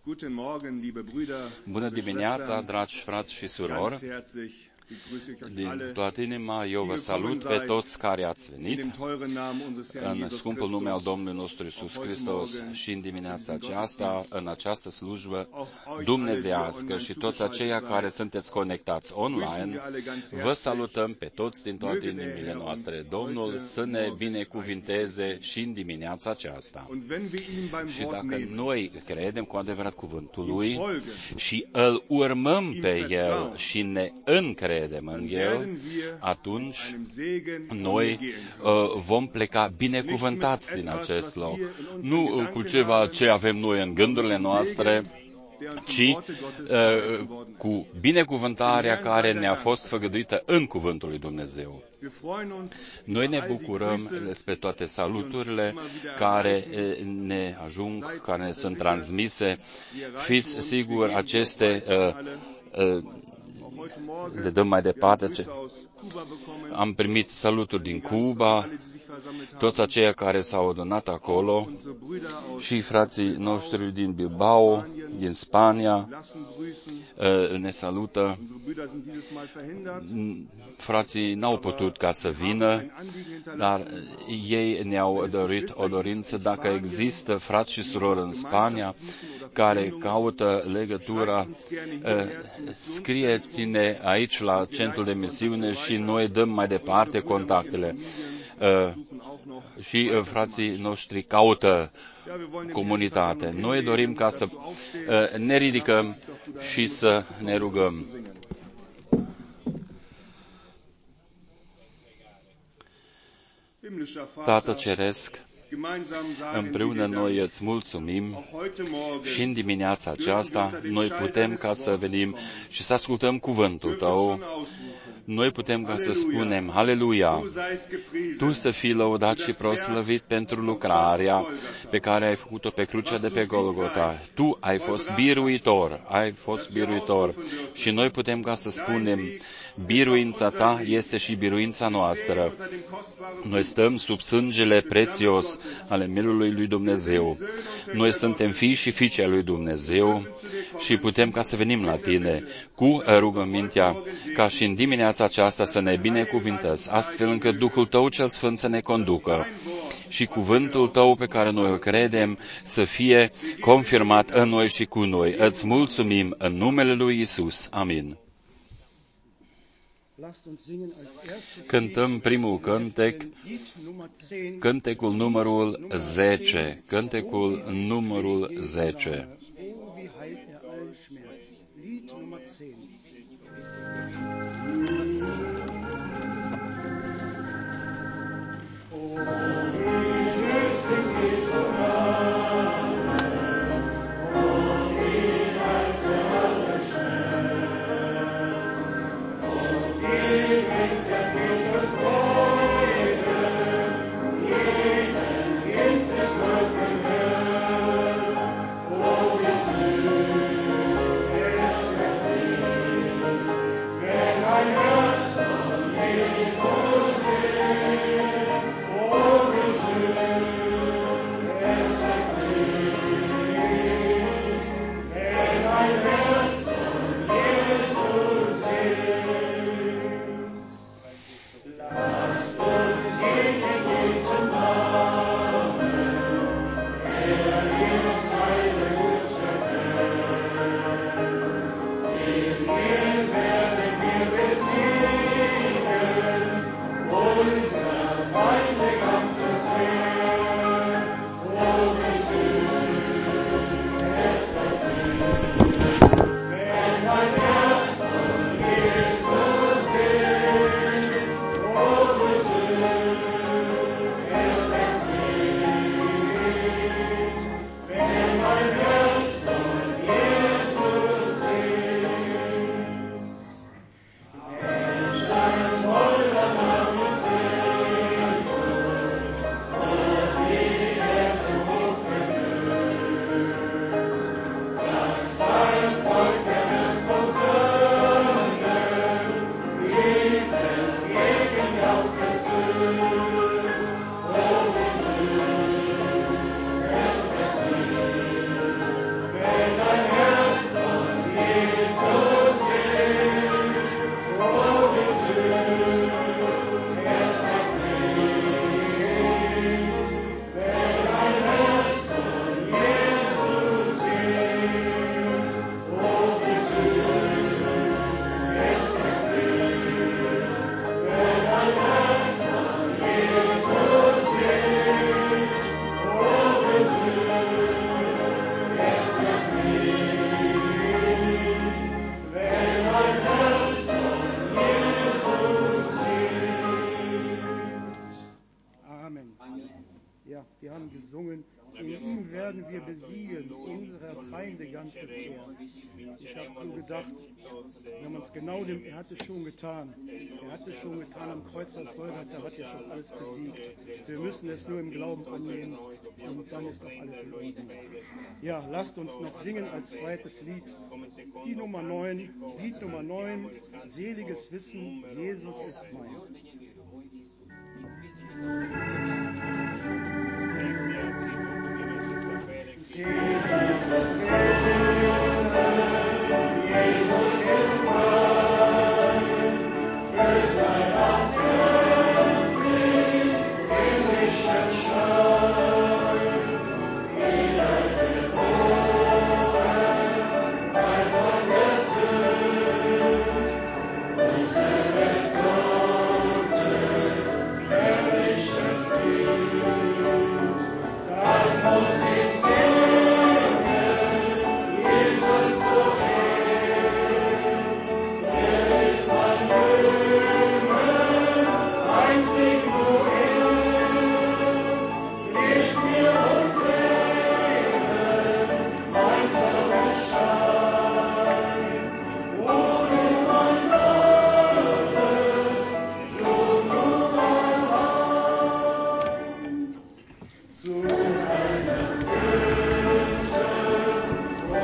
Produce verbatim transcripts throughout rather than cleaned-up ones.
Bună dimineața, dragi frați și surori! Din toată inima eu vă salut pe toți care ați venit în scumpul nume al Domnului nostru Iisus Hristos și în dimineața aceasta, în această slujbă dumnezeiască și toți aceia care sunteți conectați online, vă salutăm pe toți din toate inimile noastre. Domnul să ne binecuvinteze și în dimineața aceasta. Și dacă noi credem cu adevărat cuvântul Lui și îl urmăm pe El și ne încredem în El, atunci noi uh, vom pleca binecuvântați din acest loc. Nu cu ceva ce avem noi în gândurile noastre, ci uh, cu binecuvântarea care ne-a fost făgăduită în cuvântul lui Dumnezeu. Noi ne bucurăm despre toate saluturile care ne ajung, care ne sunt transmise. Fiți siguri, aceste uh, uh, le dăm mai departe. Am primit saluturi din Cuba, toți aceia care s-au adunat acolo și frații noștri din Bilbao, din Spania, ne salută. Frații n-au putut ca să vină, dar ei ne-au dorit o dorință. Dacă există frați și surori în Spania care caută legătura, scrieți-ne aici la centrul de misiune și noi dăm mai departe contactele. Și frații noștri caută comunitate. Noi dorim ca să ne ridicăm și să ne rugăm. Tată Ceresc, împreună noi îți mulțumim și în dimineața aceasta noi putem ca să venim și să ascultăm cuvântul Tău. Noi putem ca să spunem, Aleluia, Tu să fii lăudat și proslăvit pentru lucrarea pe care ai făcut-o pe crucea de pe Golgota. Tu ai fost biruitor, ai fost biruitor și noi putem ca să spunem, biruința Ta este și biruința noastră. Noi stăm sub sângele prețios ale mielului lui Dumnezeu. Noi suntem fii și fiice lui Dumnezeu și putem ca să venim la Tine cu rugămintea ca și în dimineața aceasta să ne binecuvintăți, astfel încât Duhul Tău cel Sfânt să ne conducă și cuvântul Tău pe care noi îl credem să fie confirmat în noi și cu noi. Îți mulțumim în numele lui Iisus. Amin. Cântăm primul cântec, cântecul numărul zece, cântecul numărul zece. Oh, werden wir besiegen, unsere Feinde ganzes Heer. Ich habe so gedacht, wenn man es genau nimmt, er hat es schon getan. Er hat es schon getan am Kreuz auf Golgatha, hat er schon alles besiegt. Wir müssen es nur im Glauben annehmen und dann ist auch alles in Ordnung. Ja, lasst uns noch singen als zweites Lied. Die Nummer neun, Lied Nummer neun, seliges Wissen, Jesus ist mein. Seliges Wissen, Jesus ist mein, füllt mein das Herz mit himmlischen Schein, wieder geboren, frei von der Sünd, und des Gottes herrliches Kind. Das muss ich singen, Jesus zu Ehren. Er ist mein Himmel, einzig nur er. Licht mir und Leben, mein Sonnenschein. O du mein Volles, du nur allein. Zu deiner Füße, o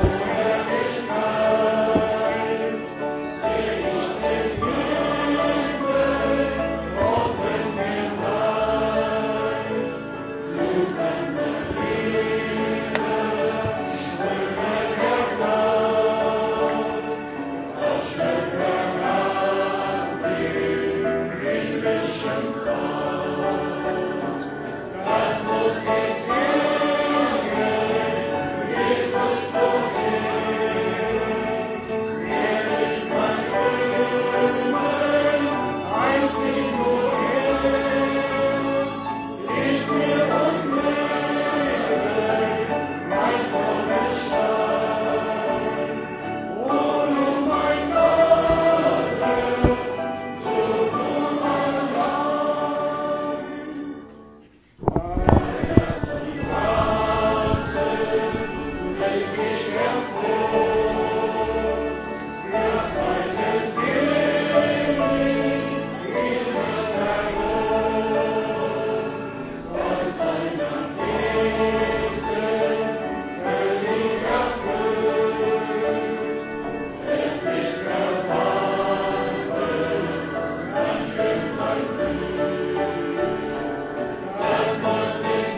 Herrlichkeit, seh ich den Himmel, offen verteilt. Fluten der Liebe, Ströme der Gnad, rauschen herab wie himmlischen Pfad. Das muss ich singen, Jesus zu Ehren. Er ist mein Himmel, einzig nur er. Licht mir und Leben, mein Sonnenschein. O du mein Gottes, du nur allein. Einer von Warten blick ich hervor, dass meine Seele in sich verlor, von seinem Wesen völlig erfüllt, endlich verwandelt, ganz in sein Bild. Das muss ich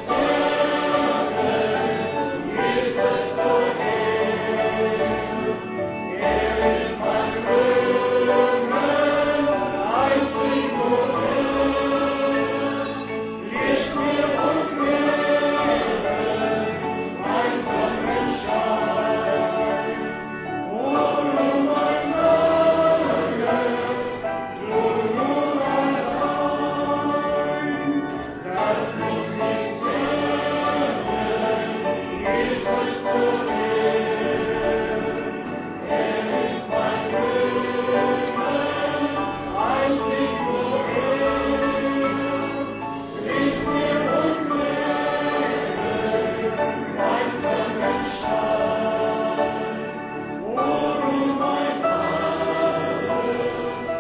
sagen, Jesus zu Ehren. Er ist mein Himmel, einzig nur er. Licht mir und Leben, mein Sonnenschein. O du mein Volles, du nur allein. Das muss ich singen, Jesus zu Ehren. Er ist mein Himmel, einzig nur er. Licht mir und Leben, mein Sonnenschein. O du mein Volles,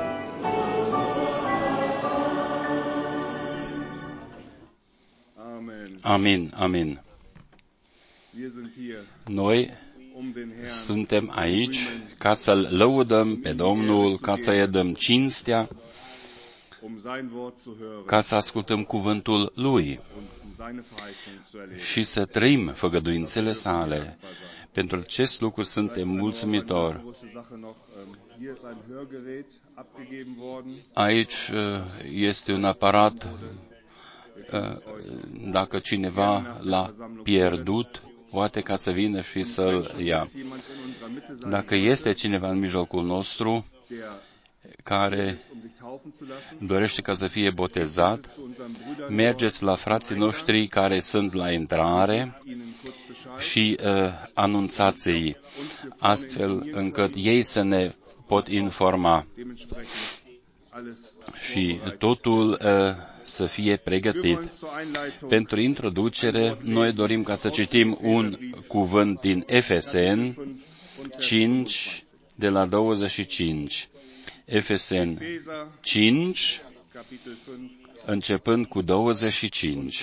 Amen. Amin, amin. Wir sind hier, Noi um den Herrn suntem aici ca să-L lăudăm pe Domnul, ca să-i dăm cinstea, um sein Wort zu hören ca să ascultăm cuvântul Lui und um seine Verheißung zu erleben. și să trăim făgăduințele sale. Pentru acest lucru suntem mulțumitori. Hier ist ein Hörgerät abgegeben worden. Aici uh, este un aparat, uh, dacă cineva l-a pierdut, poate ca să vină și să-l ia. Dacă este cineva în mijlocul nostru care dorește ca să fie botezat, mergeți la frații noștri care sunt la intrare și uh, anunțați-i, astfel încât ei să ne pot informa. Și totul uh, să fie pregătit. Pentru introducere, noi dorim ca să citim un cuvânt din Efeseni cinci, de la douăzeci și cinci. Efeseni cinci, începând cu douăzeci și cinci.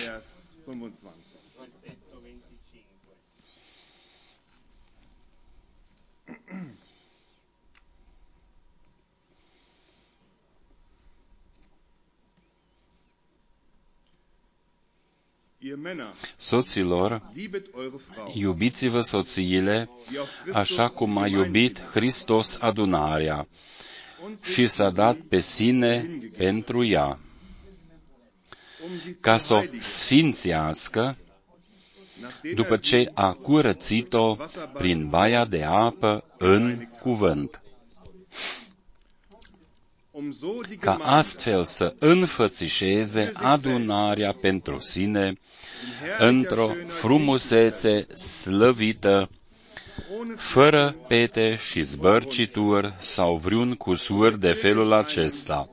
Soților, iubiți-vă soțiile, așa cum a iubit Hristos adunarea și s-a dat pe sine pentru ea, ca să o sfințească, după ce a curățit-o prin baia de apă în cuvânt, ca astfel să înfățișeze adunarea pentru sine într-o frumusețe slăvită, fără pete și zbărcituri sau vreun cusur de felul acesta,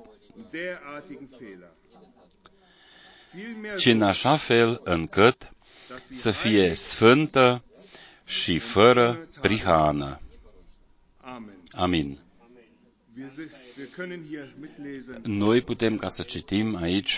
ci în așa fel încât să fie sfântă și fără prihană. Amin. Noi putem ca să citim aici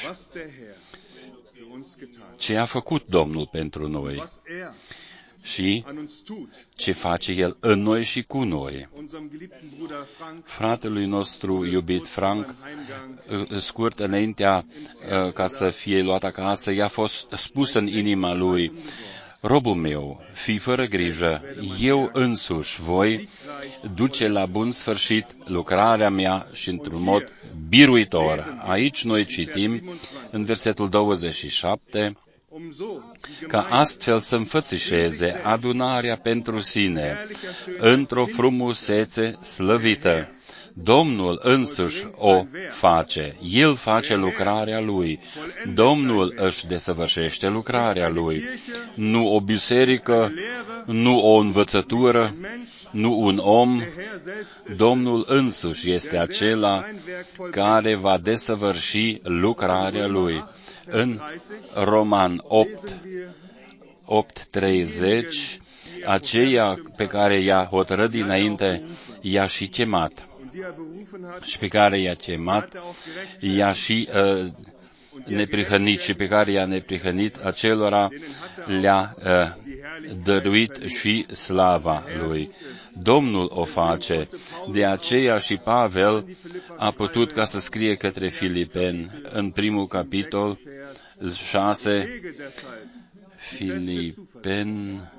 ce a făcut Domnul pentru noi și ce face El în noi și cu noi. Fratelui nostru iubit Frank, scurt înaintea ca să fie luat acasă, i-a fost spus în inima lui: robul meu, fii fără grijă, eu însuși voi duce la bun sfârșit lucrarea mea și într-un mod biruitor. Aici noi citim în versetul douăzeci și șapte, ca astfel să înfățișeze adunarea pentru sine într-o frumusețe slăvită. Domnul însuși o face, El face lucrarea Lui, Domnul își desăvârșește lucrarea Lui, nu o biserică, nu o învățătură, nu un om, Domnul însuși este acela care va desăvârși lucrarea Lui. În Roman opt, opt treizeci, aceea pe care i-a hotărât dinainte, i-a și chemat. Și pe care i-a chemat, i-a și uh, neprihănit, și pe care i-a neprihănit, acelora le-a uh, dăruit și slava Lui. Domnul o face, de aceea și Pavel a putut ca să scrie către Filipeni în primul capitol șase, Filipeni,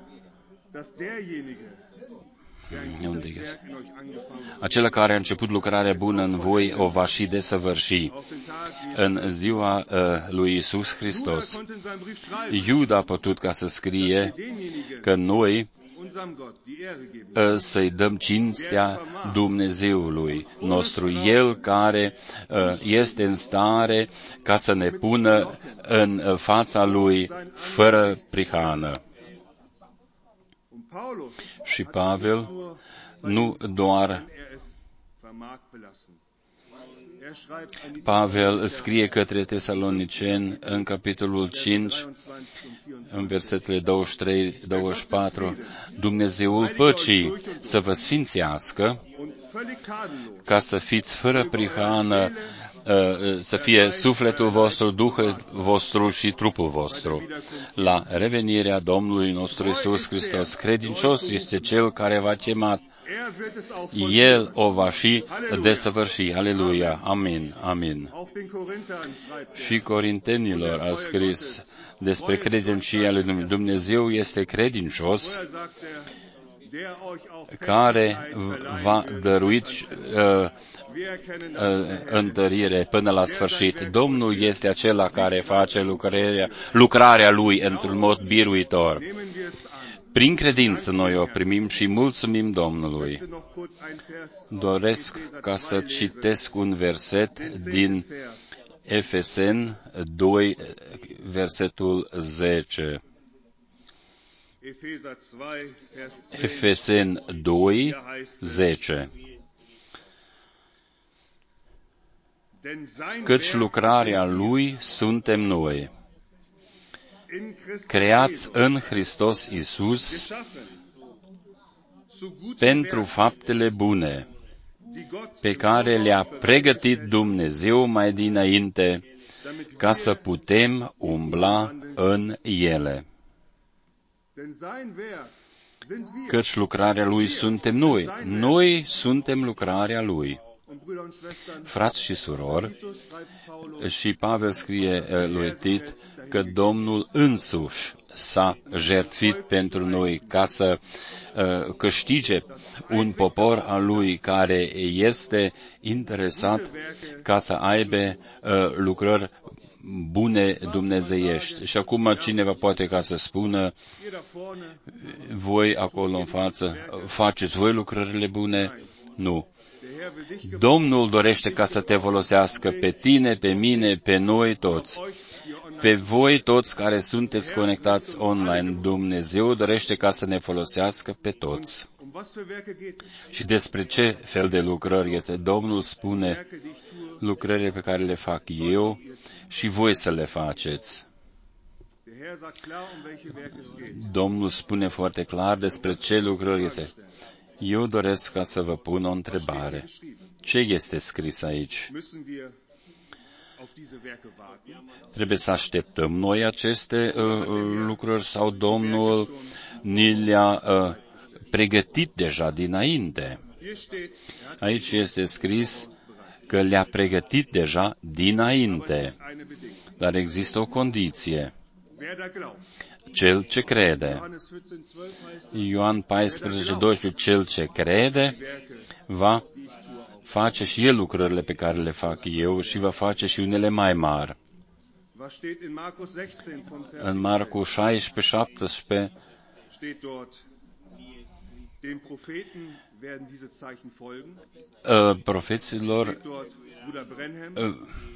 unde este? Acela care a început lucrarea bună în voi o va și desăvârși în ziua uh, lui Iisus Hristos. Iuda a putut ca să scrie că noi uh, să-i dăm cinstea Dumnezeului nostru, El care uh, este în stare ca să ne pună în fața Lui fără prihană. Și Pavel nu doar Pavel scrie către Tesaloniceni în capitolul cinci, în versetele douăzeci și trei douăzeci și patru, Dumnezeul păcii să vă sfințească, ca să fiți fără prihană, să fie sufletul vostru, Duhul vostru și trupul vostru. La revenirea Domnului nostru Iisus Hristos, credincios este Cel care v-a chemat. El o va și desăvârși. Aleluia. Amin. Amin. Și Corintenilor a scris despre credincia lui Dumnezeu. Dumnezeu este credincios, care v-a dăruit uh, uh, întărire până la sfârșit. Domnul este acela care face lucrarea, lucrarea Lui într-un mod biruitor. Prin credință noi o primim și mulțumim Domnului. Doresc ca să citesc un verset din Efeseni doi, versetul zece. Efeseni doi, zece. căci lucrarea Lui suntem noi, creați în Hristos Iisus pentru faptele bune, pe care le-a pregătit Dumnezeu mai dinainte, ca să putem umbla în ele. Căci lucrarea Lui suntem noi. Noi suntem lucrarea Lui. Frați și surori, și Pavel scrie lui Tit că Domnul însuși s-a jertfit pentru noi ca să uh, câștige un popor al Lui care este interesat ca să aibă uh, lucrări bune dumnezeiești. Și acum cineva poate ca să spună, voi acolo în față, faceți voi lucrările bune? Nu. Domnul dorește ca să te folosească pe tine, pe mine, pe noi toți. Pe voi toți care sunteți conectați online, Dumnezeu dorește ca să ne folosească pe toți. Și despre ce fel de lucrări este? Domnul spune, lucrările pe care le fac eu și voi să le faceți. Domnul spune foarte clar despre ce lucrări este. Eu doresc ca să vă pun o întrebare. Ce este scris aici? Trebuie să așteptăm noi aceste uh, lucrări sau Domnul ni le-a uh, pregătit deja dinainte? Aici este scris că le-a pregătit deja dinainte. Dar există o condiție. Cel ce crede. Ioan paisprezece doisprezece, cel ce crede va face și el lucrările pe care le fac eu și va face și unele mai mari. În Marcu șaisprezece șaptesprezece uh, profeților uh,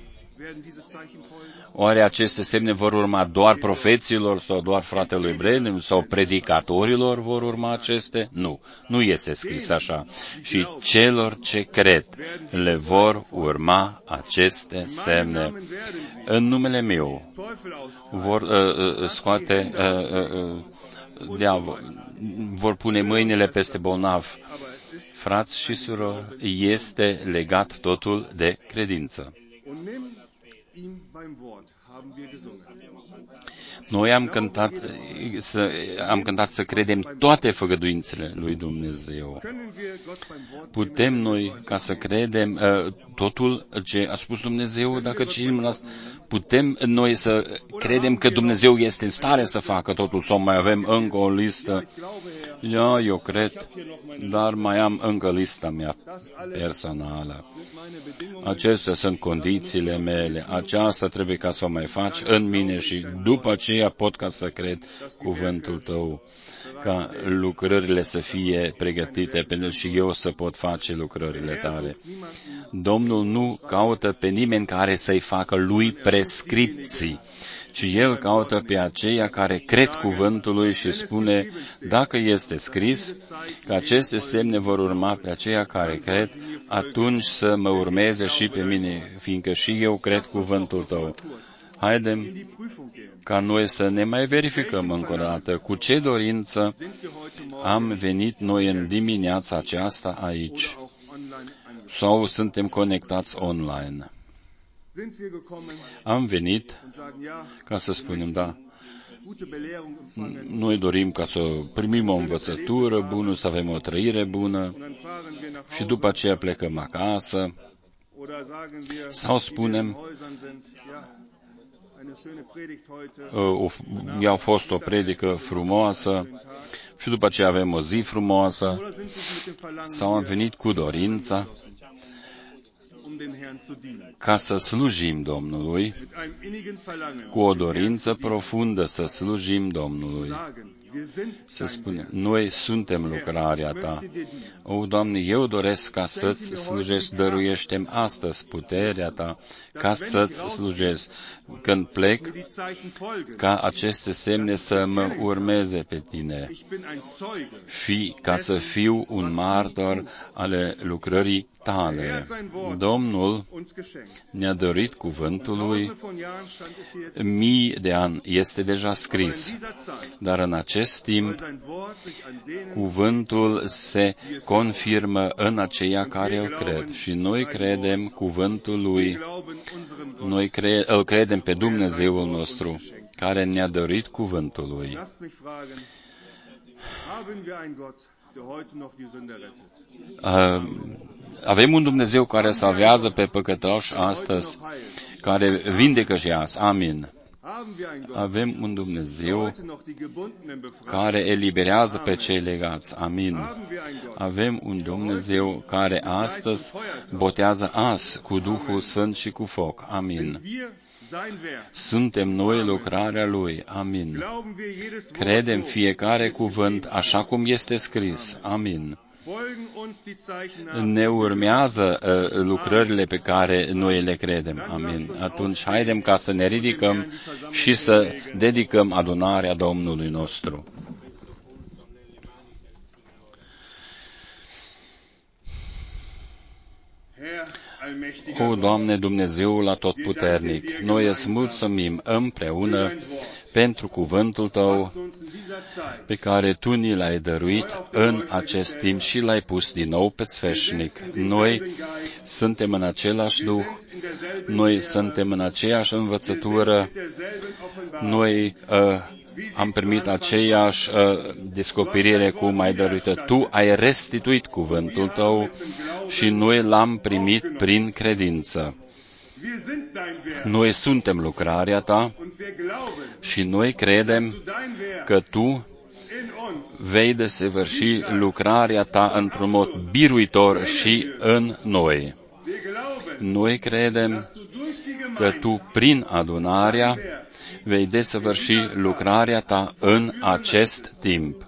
oare aceste semne vor urma doar profeților sau doar fratelui Branham sau predicatorilor vor urma aceste? Nu, nu este scris așa. Și celor ce cred le vor urma aceste semne. În numele meu vor uh, scoate uh, uh, diavol, vor pune mâinile peste bolnav. Frați și surori, este legat totul de credință. Noi am cântat să, am cântat să credem toate făgăduințele lui Dumnezeu. Putem noi, ca să credem uh, totul ce a spus Dumnezeu, dacă citim la putem noi să credem că Dumnezeu este în stare să facă totul sau mai avem încă o listă? Ja, eu cred, dar mai am încă lista mea personală. Acestea sunt condițiile mele. Aceasta trebuie ca să o mai faci în mine și după aceea pot ca să cred cuvântul tău, ca lucrările să fie pregătite pentru și eu să pot face lucrările tale. Domnul nu caută pe nimeni care să-i facă lui prescripții, ci El caută pe aceia care cred cuvântul lui și spune, dacă este scris că aceste semne vor urma pe aceia care cred, atunci să mă urmeze și pe mine, fiindcă și eu cred cuvântul tău. Haidem ca noi să ne mai verificăm încă o dată cu ce dorință am venit noi în dimineața aceasta aici sau suntem conectați online. Am venit ca să spunem, da, noi dorim ca să primim o învățătură bună, să avem o trăire bună și după aceea plecăm acasă sau spunem, i-a fost o predică frumoasă și după aceea avem o zi frumoasă sau am venit cu dorința ca să slujim Domnului, cu o dorință profundă să slujim Domnului. să spunem, noi suntem lucrarea Ta. O, Doamne, eu doresc ca să-ți slujesc, dăruiește-mi astăzi puterea Ta, ca să-ți slujesc. Când plec, ca aceste semne să mă urmeze pe Tine, fi, ca să fiu un martor ale lucrării Tale. Domnul ne-a dorit cuvântul Lui, mii de ani este deja scris, dar în acest timp cuvântul se confirmă în aceia care îl cred și noi credem cuvântul Lui, noi cre- îl credem pe Dumnezeul nostru care ne-a dorit cuvântul Lui. Uh, avem un Dumnezeu care salvează pe păcătoși astăzi, care vindecă și azi. Amin. Avem un Dumnezeu care eliberează pe cei legați. Amin. Avem un Dumnezeu care astăzi botează azi cu Duhul Sfânt și cu foc. Amin. Suntem noi lucrarea Lui. Amin. Credem fiecare cuvânt așa cum este scris. Amin. Ne urmează uh, lucrările pe care noi le credem. Amin. Atunci, haidem ca să ne ridicăm și să dedicăm adunarea Domnului nostru. O, Doamne Dumnezeul Atotputernic, noi îți mulțumim împreună pentru cuvântul Tău pe care Tu ni l-ai dăruit în acest timp și l-ai pus din nou pe sfeșnic. Noi suntem în același Duh, noi suntem în aceeași învățătură, noi uh, am primit aceeași uh, descoperire cum ai dăruită. Tu ai restituit cuvântul Tău și noi l-am primit prin credință. Noi suntem lucrarea Ta și noi credem că Tu vei desăvârși lucrarea Ta într-un mod biruitor și în noi. Noi credem că Tu, prin adunarea, vei desăvârși lucrarea Ta în acest timp.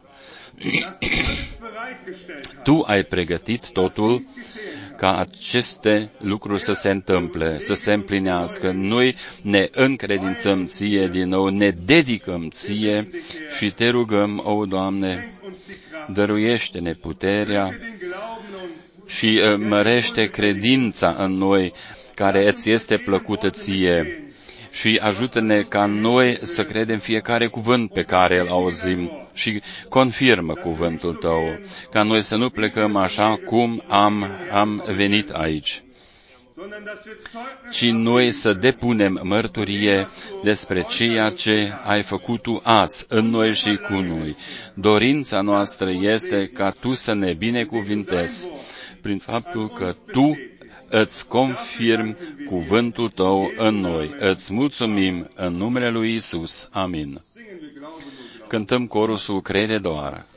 Tu ai pregătit totul ca aceste lucruri să se întâmple, să se împlinească. Noi ne încredințăm Ție din nou, ne dedicăm Ție și Te rugăm, o, Doamne, dăruiește-ne puterea și mărește credința în noi care îți este plăcută Ție și ajută-ne ca noi să credem fiecare cuvânt pe care îl auzim și confirmă cuvântul Tău, ca noi să nu plecăm așa cum am, am venit aici, ci noi să depunem mărturie despre ceea ce ai făcut Tu azi în noi și cu noi. Dorința noastră este ca Tu să ne binecuvintezi prin faptul că Tu îți confirm cuvântul Tău în noi. Îți mulțumim în numele lui Isus. Amin. Cântăm corusul Crede doar.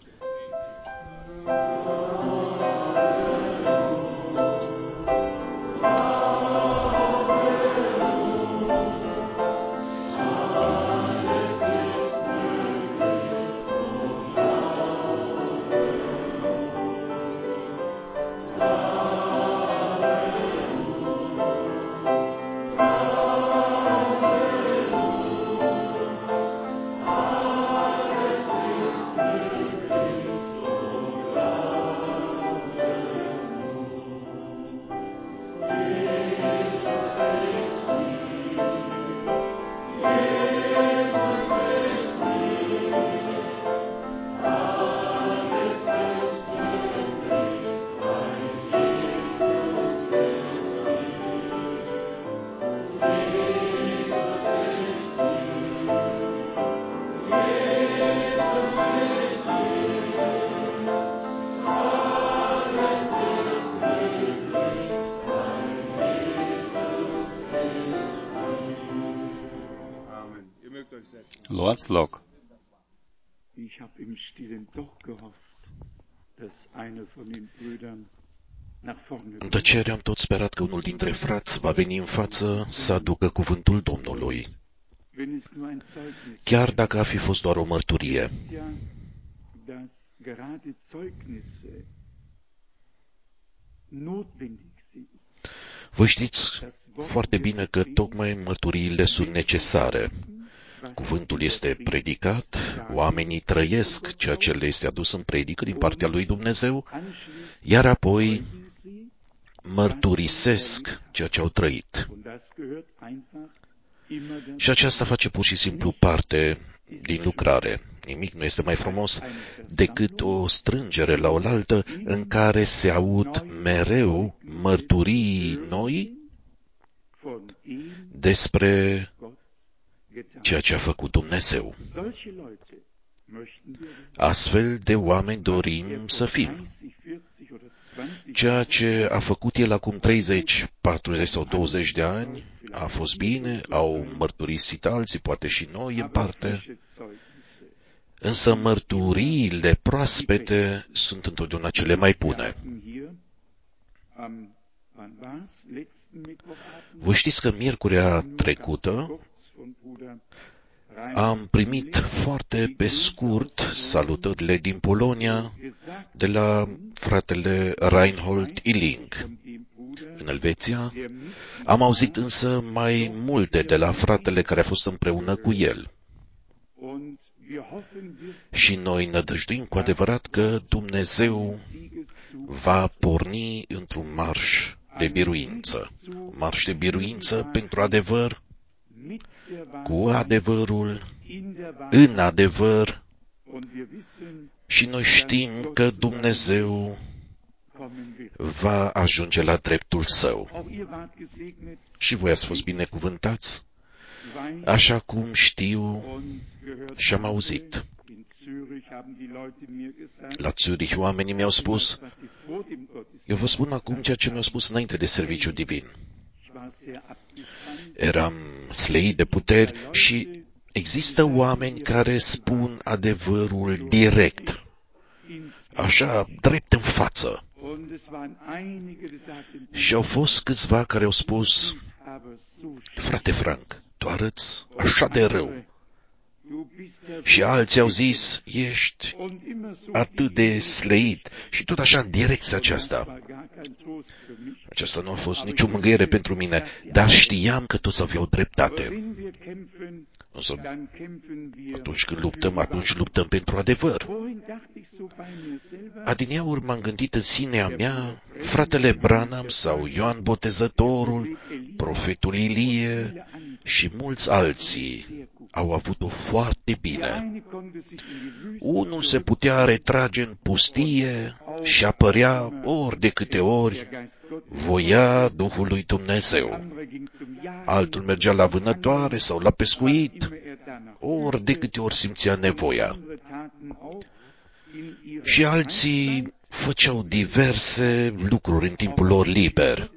Luați loc. În tăcere am tot sperat că unul dintre frați va veni în față să aducă cuvântul Domnului. chiar dacă ar fi fost doar o mărturie. Voi știți foarte bine că tocmai mărturiile sunt necesare. Cuvântul este predicat, oamenii trăiesc ceea ce le este adus în predică din partea lui Dumnezeu, iar apoi mărturisesc ceea ce au trăit. Și aceasta face pur și simplu parte din lucrare. Nimic nu este mai frumos decât o strângere la oaltă în care se aud mereu mărturii noi despre ceea ce a făcut Dumnezeu. Astfel de oameni dorim să fim. Ceea ce a făcut el acum treizeci, patruzeci sau douăzeci de ani a fost bine, au mărturisit alții, poate și noi în parte, însă mărturiile proaspete sunt întotdeauna cele mai bune. Voi știți că miercurea trecută am primit foarte pe scurt salutările din Polonia de la fratele Reinhold Illing. În Elveția am auzit însă mai multe de la fratele care a fost împreună cu el. Și noi nădăjduim cu adevărat că Dumnezeu va porni într-un marș de biruință. Marș de biruință pentru adevăr, cu adevărul, în adevăr, și noi știm că Dumnezeu va ajunge la dreptul Său. Și voi ați fost binecuvântați, așa cum știu și am auzit. La Zurich oamenii mi-au spus, eu vă spun acum ceea ce mi-au spus înainte de serviciu divin. Eram slăit de puteri și există oameni care spun adevărul direct, așa, drept în față. Și au fost câțiva care au spus, frate Frank, tu arăți așa de rău. Și alții au zis, ești atât de slăit și tot așa în direcția aceasta. Aceasta nu a fost nicio mângâiere pentru mine, dar știam că toți aveau dreptate. Însă, atunci când luptăm, atunci luptăm pentru adevăr. Adineauri m-am gândit în sinea mea, fratele Branham sau Ioan Botezătorul, profetul Ilie și mulți alții au avut-o foarte bine. Unul se putea retrage în pustie și apărea ori de câte ori voia Duhul lui Dumnezeu. Altul mergea la vânătoare sau la pescuit, ori de câte ori simțea nevoia. Și alții făceau diverse lucruri în timpul lor liber.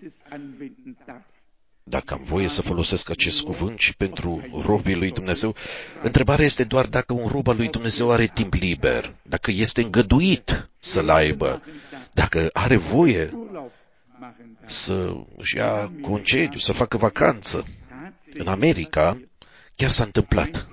Dacă am voie să folosesc acest cuvânt și pentru robii lui Dumnezeu, întrebarea este doar dacă un rob al lui Dumnezeu are timp liber, dacă este îngăduit să-l aibă, dacă are voie să își ia concediu, să facă vacanță. În America chiar s-a întâmplat.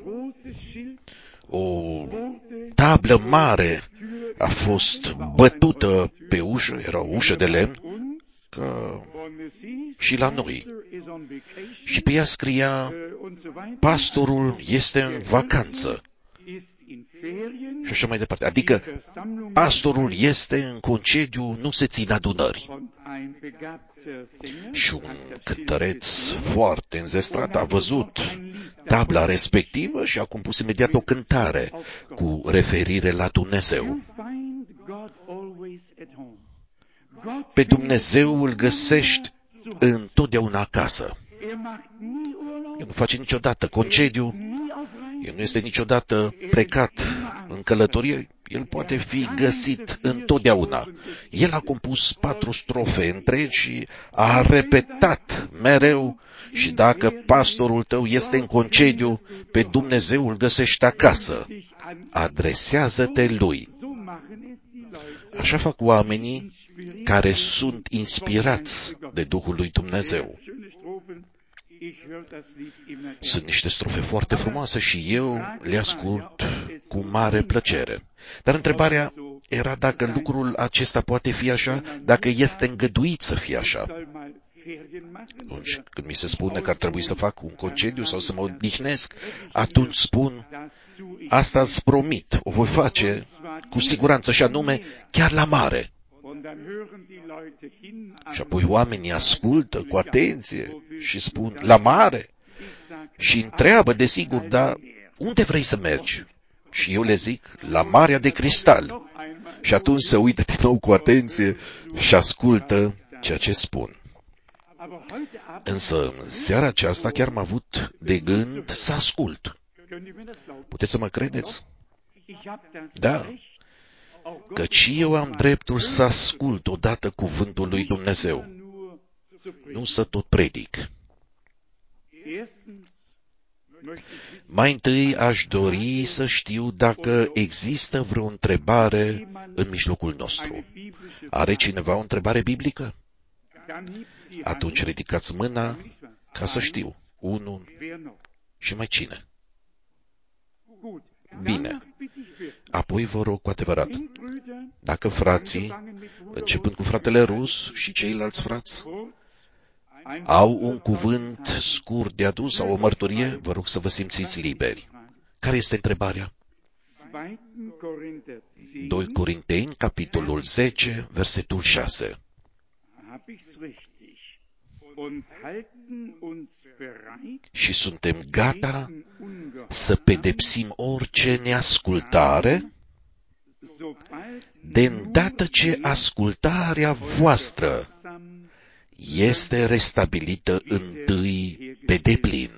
O tablă mare a fost bătută pe ușă, era o ușă de lemn, ca și la noi. Și pe ea scria, pastorul este în vacanță. Și așa mai departe. Adică, pastorul este în concediu, nu se țin adunări. Și un cântăreț foarte înzestrat a văzut tabla respectivă și a compus imediat o cântare cu referire la Dumnezeu. Pe Dumnezeu îl găsești întotdeauna acasă. El nu face niciodată concediu, el nu este niciodată plecat în călătorie, el poate fi găsit întotdeauna. El a compus patru strofe întregi și a repetat mereu, și dacă pastorul tău este în concediu, pe Dumnezeu îl găsești acasă. Adresează-te lui. Așa fac oamenii care sunt inspirați de Duhul lui Dumnezeu. Sunt niște strofe foarte frumoase și eu le ascult cu mare plăcere. Dar întrebarea era dacă lucrul acesta poate fi așa, dacă este îngăduit să fie așa. Atunci când mi se spune că ar trebui să fac un concediu sau să mă odihnesc, atunci spun, asta îți promit, o voi face cu siguranță și anume chiar la mare. Și apoi oamenii ascultă cu atenție și spun, la mare? Și întreabă, desigur, dar unde vrei să mergi? Și eu le zic, la Marea de Cristal. Și atunci se uită din nou cu atenție și ascultă ceea ce spun. Însă, în seara aceasta chiar am avut de gând să ascult. Puteți să mă credeți? Da. Căci eu am dreptul să ascult odată cuvântul lui Dumnezeu. Nu să tot predic. Mai întâi aș dori să știu dacă există vreo întrebare în mijlocul nostru. Are cineva o întrebare biblică? Atunci ridicați mâna ca să știu. Unul și mai cine? Bine. Apoi vă rog cu adevărat, dacă frații, începând cu fratele Rus și ceilalți frați, au un cuvânt scurt de adus sau o mărturie, vă rog să vă simțiți liberi. Care este întrebarea? doi Corinteni, capitolul zece, versetul șase. Și suntem gata să pedepsim orice neascultare, de îndată ce ascultarea voastră este restabilită întâi pe deplin.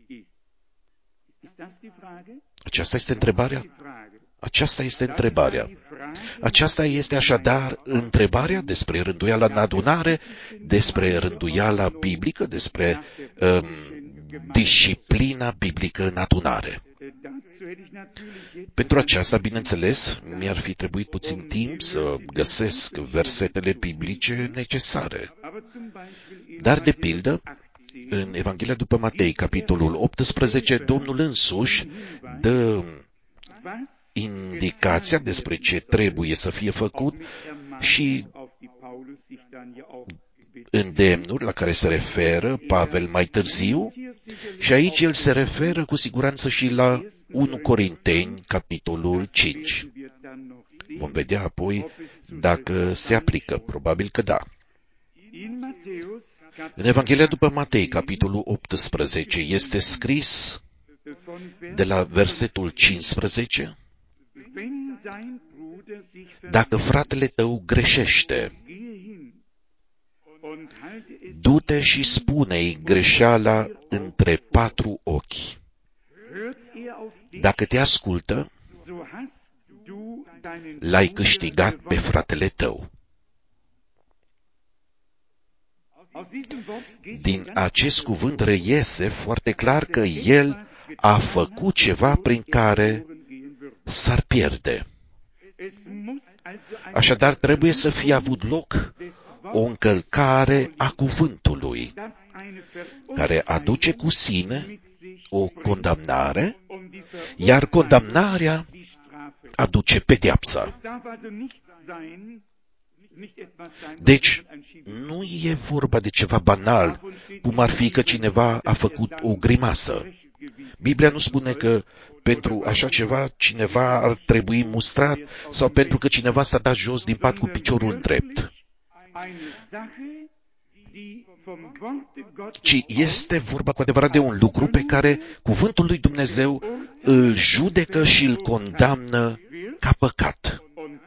Aceasta este întrebarea? Aceasta este întrebarea. Aceasta este așadar întrebarea despre rânduiala în adunare, despre rânduiala biblică, despre um, disciplina biblică în adunare. Pentru aceasta, bineînțeles, mi-ar fi trebuit puțin timp să găsesc versetele biblice necesare. Dar, de pildă, în Evanghelia după Matei, capitolul optsprezece, Domnul însuși dă indicația despre ce trebuie să fie făcut și îndemnuri la care se referă Pavel mai târziu, și aici el se referă cu siguranță și la unu Corinteni, capitolul cinci. Vom vedea apoi dacă se aplică, probabil că da. În Evanghelia după Matei, capitolul optsprezece, este scris de la versetul cincisprezece, dacă fratele tău greșește, du-te și spune-i greșeala între patru ochi. Dacă te ascultă, l-ai câștigat pe fratele tău. Din acest cuvânt reiese foarte clar că el a făcut ceva prin care s-ar pierde. Așadar, trebuie să fie avut loc o încălcare a cuvântului, care aduce cu sine o condamnare, iar condamnarea aduce pedeapsa. Deci, nu e vorba de ceva banal, cum ar fi că cineva a făcut o grimasă. Biblia nu spune că pentru așa ceva cineva ar trebui mustrat sau pentru că cineva s-a dat jos din pat cu piciorul drept. Ci este vorba cu adevărat de un lucru pe care cuvântul lui Dumnezeu îl judecă și îl condamnă ca păcat.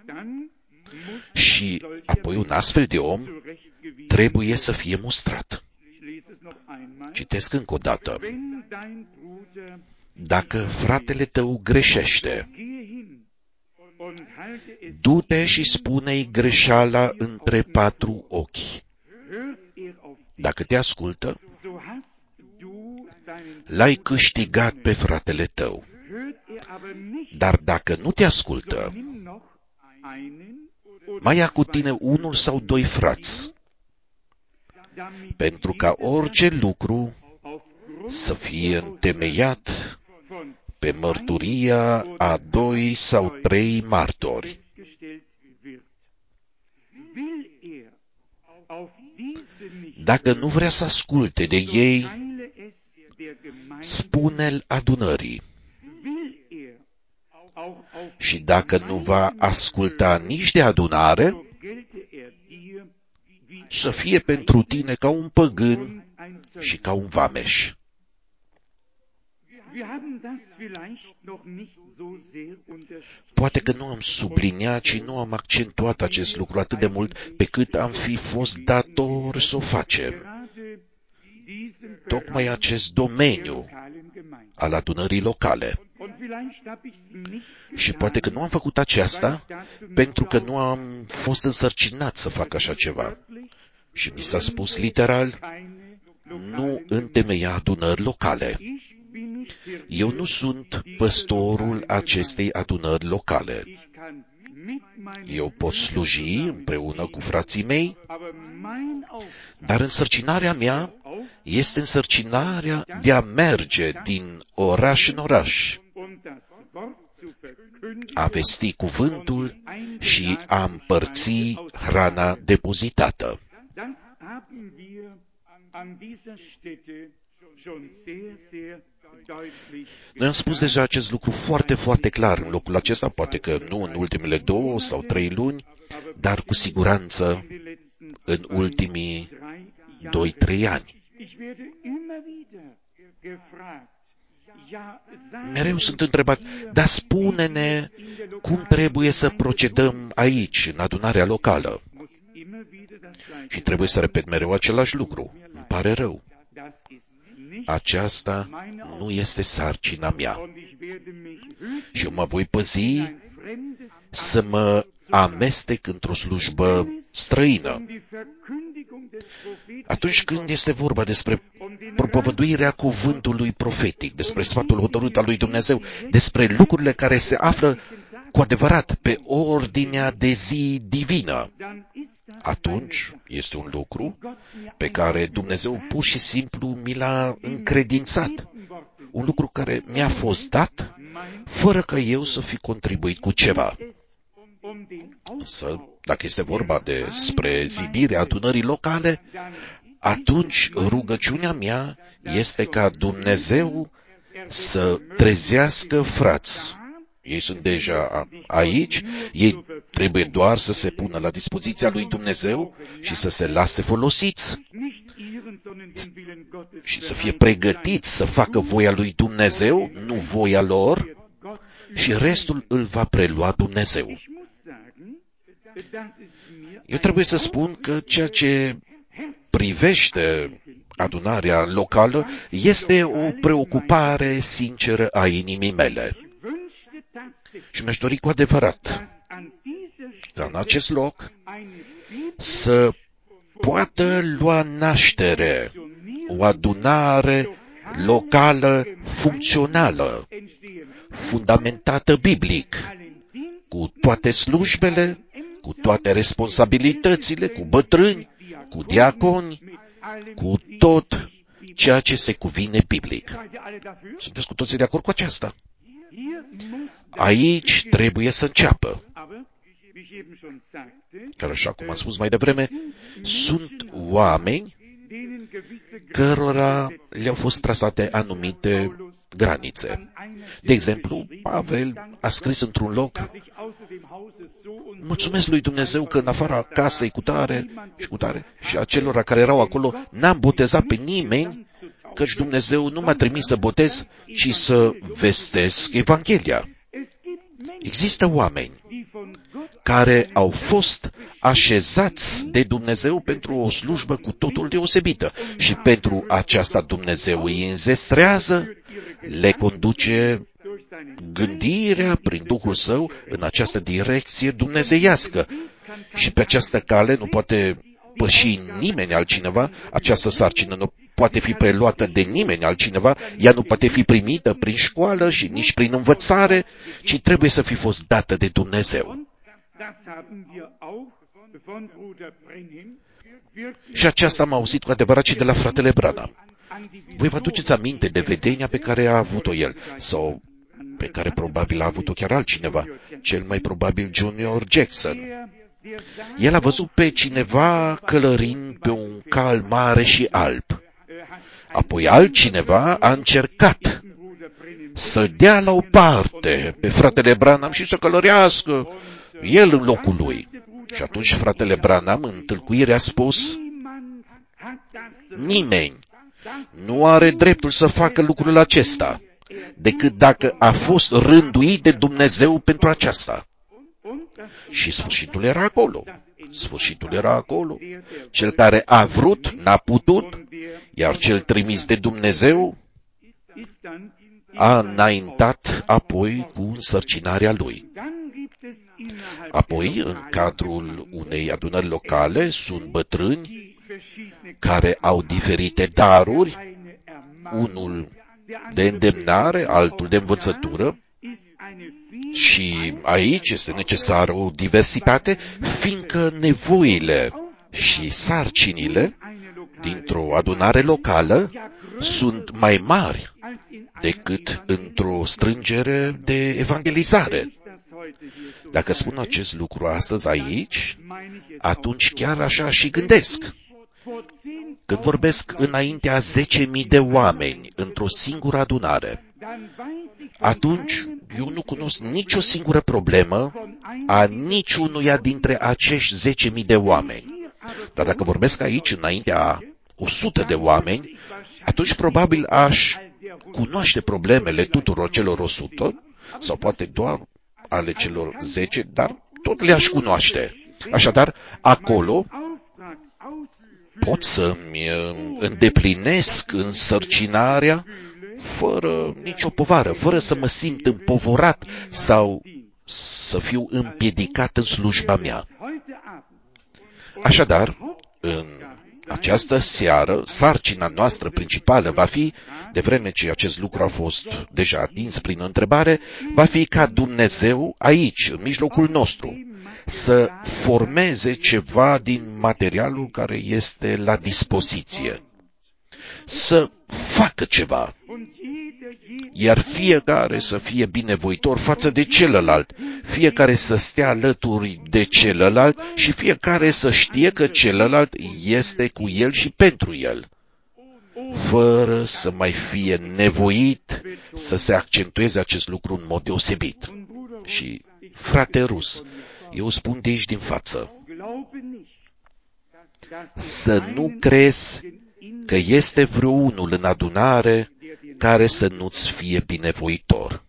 Și apoi un astfel de om trebuie să fie mustrat. Citesc încă o dată. Dacă fratele tău greșește, du-te și spune-i greșeala între patru ochi. Dacă te ascultă, l-ai câștigat pe fratele tău. Dar dacă nu te ascultă, mai ia cu tine unul sau doi frați, pentru ca orice lucru să fie întemeiat pe mărturia a doi sau trei martori. Dacă nu vrea să asculte de ei, spune-l adunării. Și dacă nu va asculta nici de adunare, să fie pentru tine ca un păgân și ca un vameș. Poate că nu am subliniat și nu am accentuat acest lucru atât de mult pe cât am fi fost dator să o facem. Tocmai acest domeniu al adunării locale. Și poate că nu am făcut aceasta pentru că nu am fost însărcinat să fac așa ceva. Și mi s-a spus literal, nu întemeia adunări locale. Eu nu sunt păstorul acestei adunări locale. Eu pot sluji împreună cu frații mei, dar însărcinarea mea este însărcinarea de a merge din oraș în oraș, a vesti cuvântul și a împărți hrana depozitată. Noi am spus deja acest lucru foarte, foarte clar în locul acesta, poate că nu în ultimele două sau trei luni, dar cu siguranță în ultimii doi, trei ani. Mereu sunt întrebat, dar spune-ne cum trebuie să procedăm aici, în adunarea locală. Și trebuie să repet mereu același lucru. Îmi pare rău. Aceasta nu este sarcina mea. Și eu mă voi păzi să mă amestec într-o slujbă străină. Atunci când este vorba despre propovăduirea cuvântului profetic, despre sfatul hotărât al lui Dumnezeu, despre lucrurile care se află cu adevărat pe ordinea de zi divină, atunci este un lucru pe care Dumnezeu pur și simplu mi l-a încredințat. Un lucru care mi-a fost dat, fără că eu să fi contribuit cu ceva. Însă, dacă este vorba despre zidirea adunării locale, atunci rugăciunea mea este ca Dumnezeu să trezească frați. Ei sunt deja aici, ei trebuie doar să se pună la dispoziția lui Dumnezeu și să se lase folosiți și să fie pregătiți să facă voia lui Dumnezeu, nu voia lor, și restul îl va prelua Dumnezeu. Eu trebuie să spun că ceea ce privește adunarea locală este o preocupare sinceră a inimii mele. Și mi-aș dori cu adevărat ca în acest loc să poată lua naștere o adunare locală funcțională, fundamentată biblic, cu toate slujbele, cu toate responsabilitățile, cu bătrâni, cu diaconi, cu tot ceea ce se cuvine biblic. Sunteți cu toții de acord cu aceasta? Aici trebuie să înceapă. Chiar așa cum am spus mai devreme, sunt oameni cărora le-au fost trasate anumite granițe. De exemplu, Pavel a scris într-un loc: mulțumesc lui Dumnezeu că în afara casei cu tare și cu tare și a celor care erau acolo n-am botezat pe nimeni, căci Dumnezeu nu m-a trimis să botez, ci să vestesc Evanghelia. Există oameni care au fost așezați de Dumnezeu pentru o slujbă cu totul deosebită și pentru aceasta Dumnezeu îi înzestrează, le conduce gândirea prin Duhul Său în această direcție dumnezeiască și pe această cale nu poate păși nimeni altcineva, această sarcină nu poate fi preluată de nimeni altcineva, ea nu poate fi primită prin școală și nici prin învățare, ci trebuie să fi fost dată de Dumnezeu. Și aceasta am auzit cu adevărat și de la fratele Branham. Voi vă aduceți aminte de vedenia pe care a avut-o el, sau pe care probabil a avut-o chiar altcineva, cel mai probabil Junior Jackson. El a văzut pe cineva călărind pe un cal mare și alb. Apoi altcineva a încercat să-l dea la o parte pe fratele Branham și să călărească el în locul lui. Și atunci fratele Branham în tâlcuire a spus: nimeni nu are dreptul să facă lucrul acesta decât dacă a fost rânduit de Dumnezeu pentru aceasta. Și sfârșitul era acolo. Sfârșitul era acolo. Cel care a vrut, n-a putut, iar cel trimis de Dumnezeu a înaintat apoi cu însărcinarea lui. Apoi, în cadrul unei adunări locale, sunt bătrâni care au diferite daruri, unul de îndemnare, altul de învățătură, și aici este necesară o diversitate, fiindcă nevoile și sarcinile dintr-o adunare locală sunt mai mari decât într-o strângere de evangelizare. Dacă spun acest lucru astăzi aici, atunci chiar așa și gândesc. Când vorbesc înaintea zece mii de oameni într-o singură adunare, atunci eu nu cunosc nicio singură problemă a niciunuia dintre acești zece mii de oameni. Dar dacă vorbesc aici înaintea o sută de oameni, atunci probabil aș cunoaște problemele tuturor celor o sută, sau poate doar ale celor zece, dar tot le-aș cunoaște. Așadar, acolo pot să-mi îndeplinesc însărcinarea fără nicio povară, fără să mă simt împovorat sau să fiu împiedicat în slujba mea. Așadar, în această seară, sarcina noastră principală va fi, de vreme ce acest lucru a fost deja atins prin întrebare, va fi ca Dumnezeu aici, în mijlocul nostru, să formeze ceva din materialul care este la dispoziție. Să facă ceva, iar fiecare să fie binevoitor față de celălalt, fiecare să stea alături de celălalt și fiecare să știe că celălalt este cu el și pentru el, fără să mai fie nevoit să se accentueze acest lucru în mod deosebit. Și, frate rus, eu spun de aici din față, să nu crezi că este vreunul în adunare care să nu-ți fie binevoitor.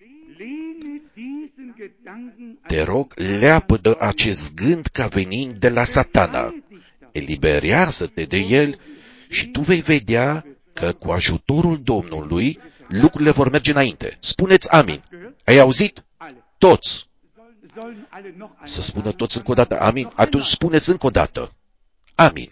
Te rog, leapă-dă acest gând ca venind de la Satana. Eliberează-te de el și tu vei vedea că cu ajutorul Domnului lucrurile vor merge înainte. Spuneți amin. Ai auzit? Toți. Să spună toți încă o dată amin. Atunci spuneți încă o dată amin.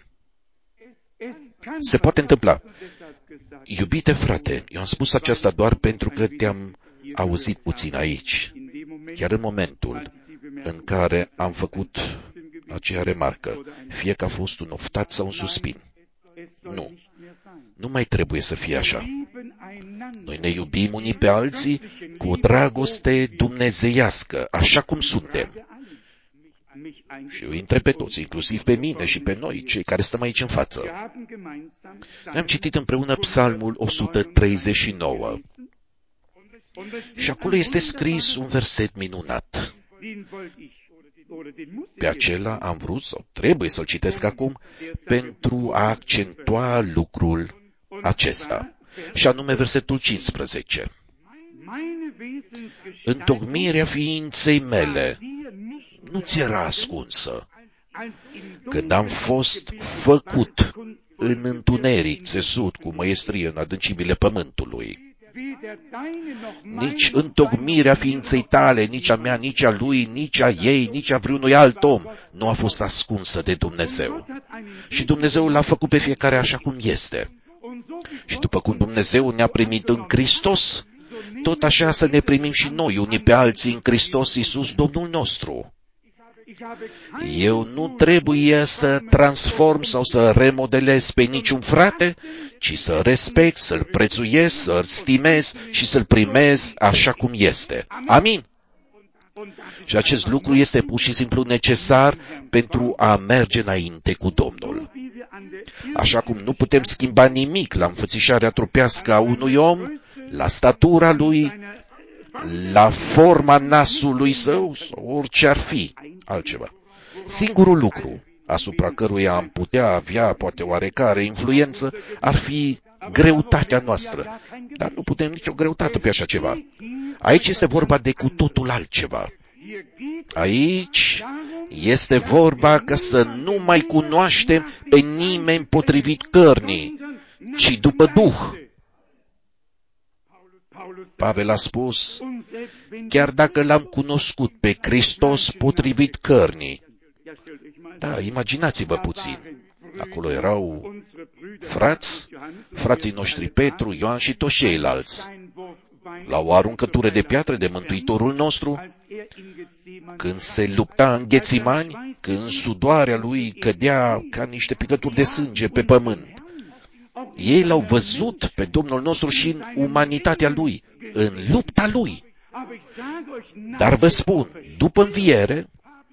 Se poate întâmpla. Iubite frate, eu am spus aceasta doar pentru că te-am auzit puțin aici, chiar în momentul în care am făcut aceea remarcă, fie că a fost un oftat sau un suspin. Nu. Nu mai trebuie să fie așa. Noi ne iubim unii pe alții cu o dragoste dumnezeiască, așa cum suntem. Și eu întreb pe toți, inclusiv pe mine și pe noi, cei care stăm aici în față. Noi am citit împreună Psalmul o sută treizeci și nouă. Și acolo este scris un verset minunat. Pe acela am vrut, sau trebuie să-l citesc acum, pentru a accentua lucrul acesta. Și anume versetul cincisprezece. Întocmirea ființei mele nu ți era ascunsă, când am fost făcut în întuneric țesut cu măiestrie în adâncimile pământului. Nici întocmirea ființei tale, nici a mea, nici a lui, nici a ei, nici a vreunui alt om nu a fost ascunsă de Dumnezeu. Și Dumnezeu l-a făcut pe fiecare așa cum este. Și după cum Dumnezeu ne-a primit în Hristos, tot așa să ne primim și noi unii pe alții în Hristos Iisus, Domnul nostru. Eu nu trebuie să transform sau să remodelez pe niciun frate, ci să respect, să-l prețuiesc, să-l stimez și să-l primez așa cum este. Amin? Și acest lucru este pur și simplu necesar pentru a merge înainte cu Domnul. Așa cum nu putem schimba nimic la înfățișarea trupească a unui om, la statura lui, la forma nasului său, sau orice ar fi altceva. Singurul lucru asupra căruia am putea avea poate oarecare influență ar fi greutatea noastră. Dar nu putem nicio greutate pe așa ceva. Aici este vorba de cu totul altceva. Aici este vorba că să nu mai cunoaștem pe nimeni potrivit cărnii, ci după Duh. Pavel a spus, chiar dacă l-am cunoscut pe Hristos potrivit cărnii. Da, imaginați-vă puțin. Acolo erau frați, frații noștri Petru, Ioan și toți ceilalți. La o aruncătură de piatră de Mântuitorul nostru, când se lupta în Ghețimani, când sudoarea lui cădea ca niște picături de sânge pe pământ. Ei l-au văzut pe Domnul nostru și în umanitatea lui, în lupta lui. Dar vă spun, după înviere,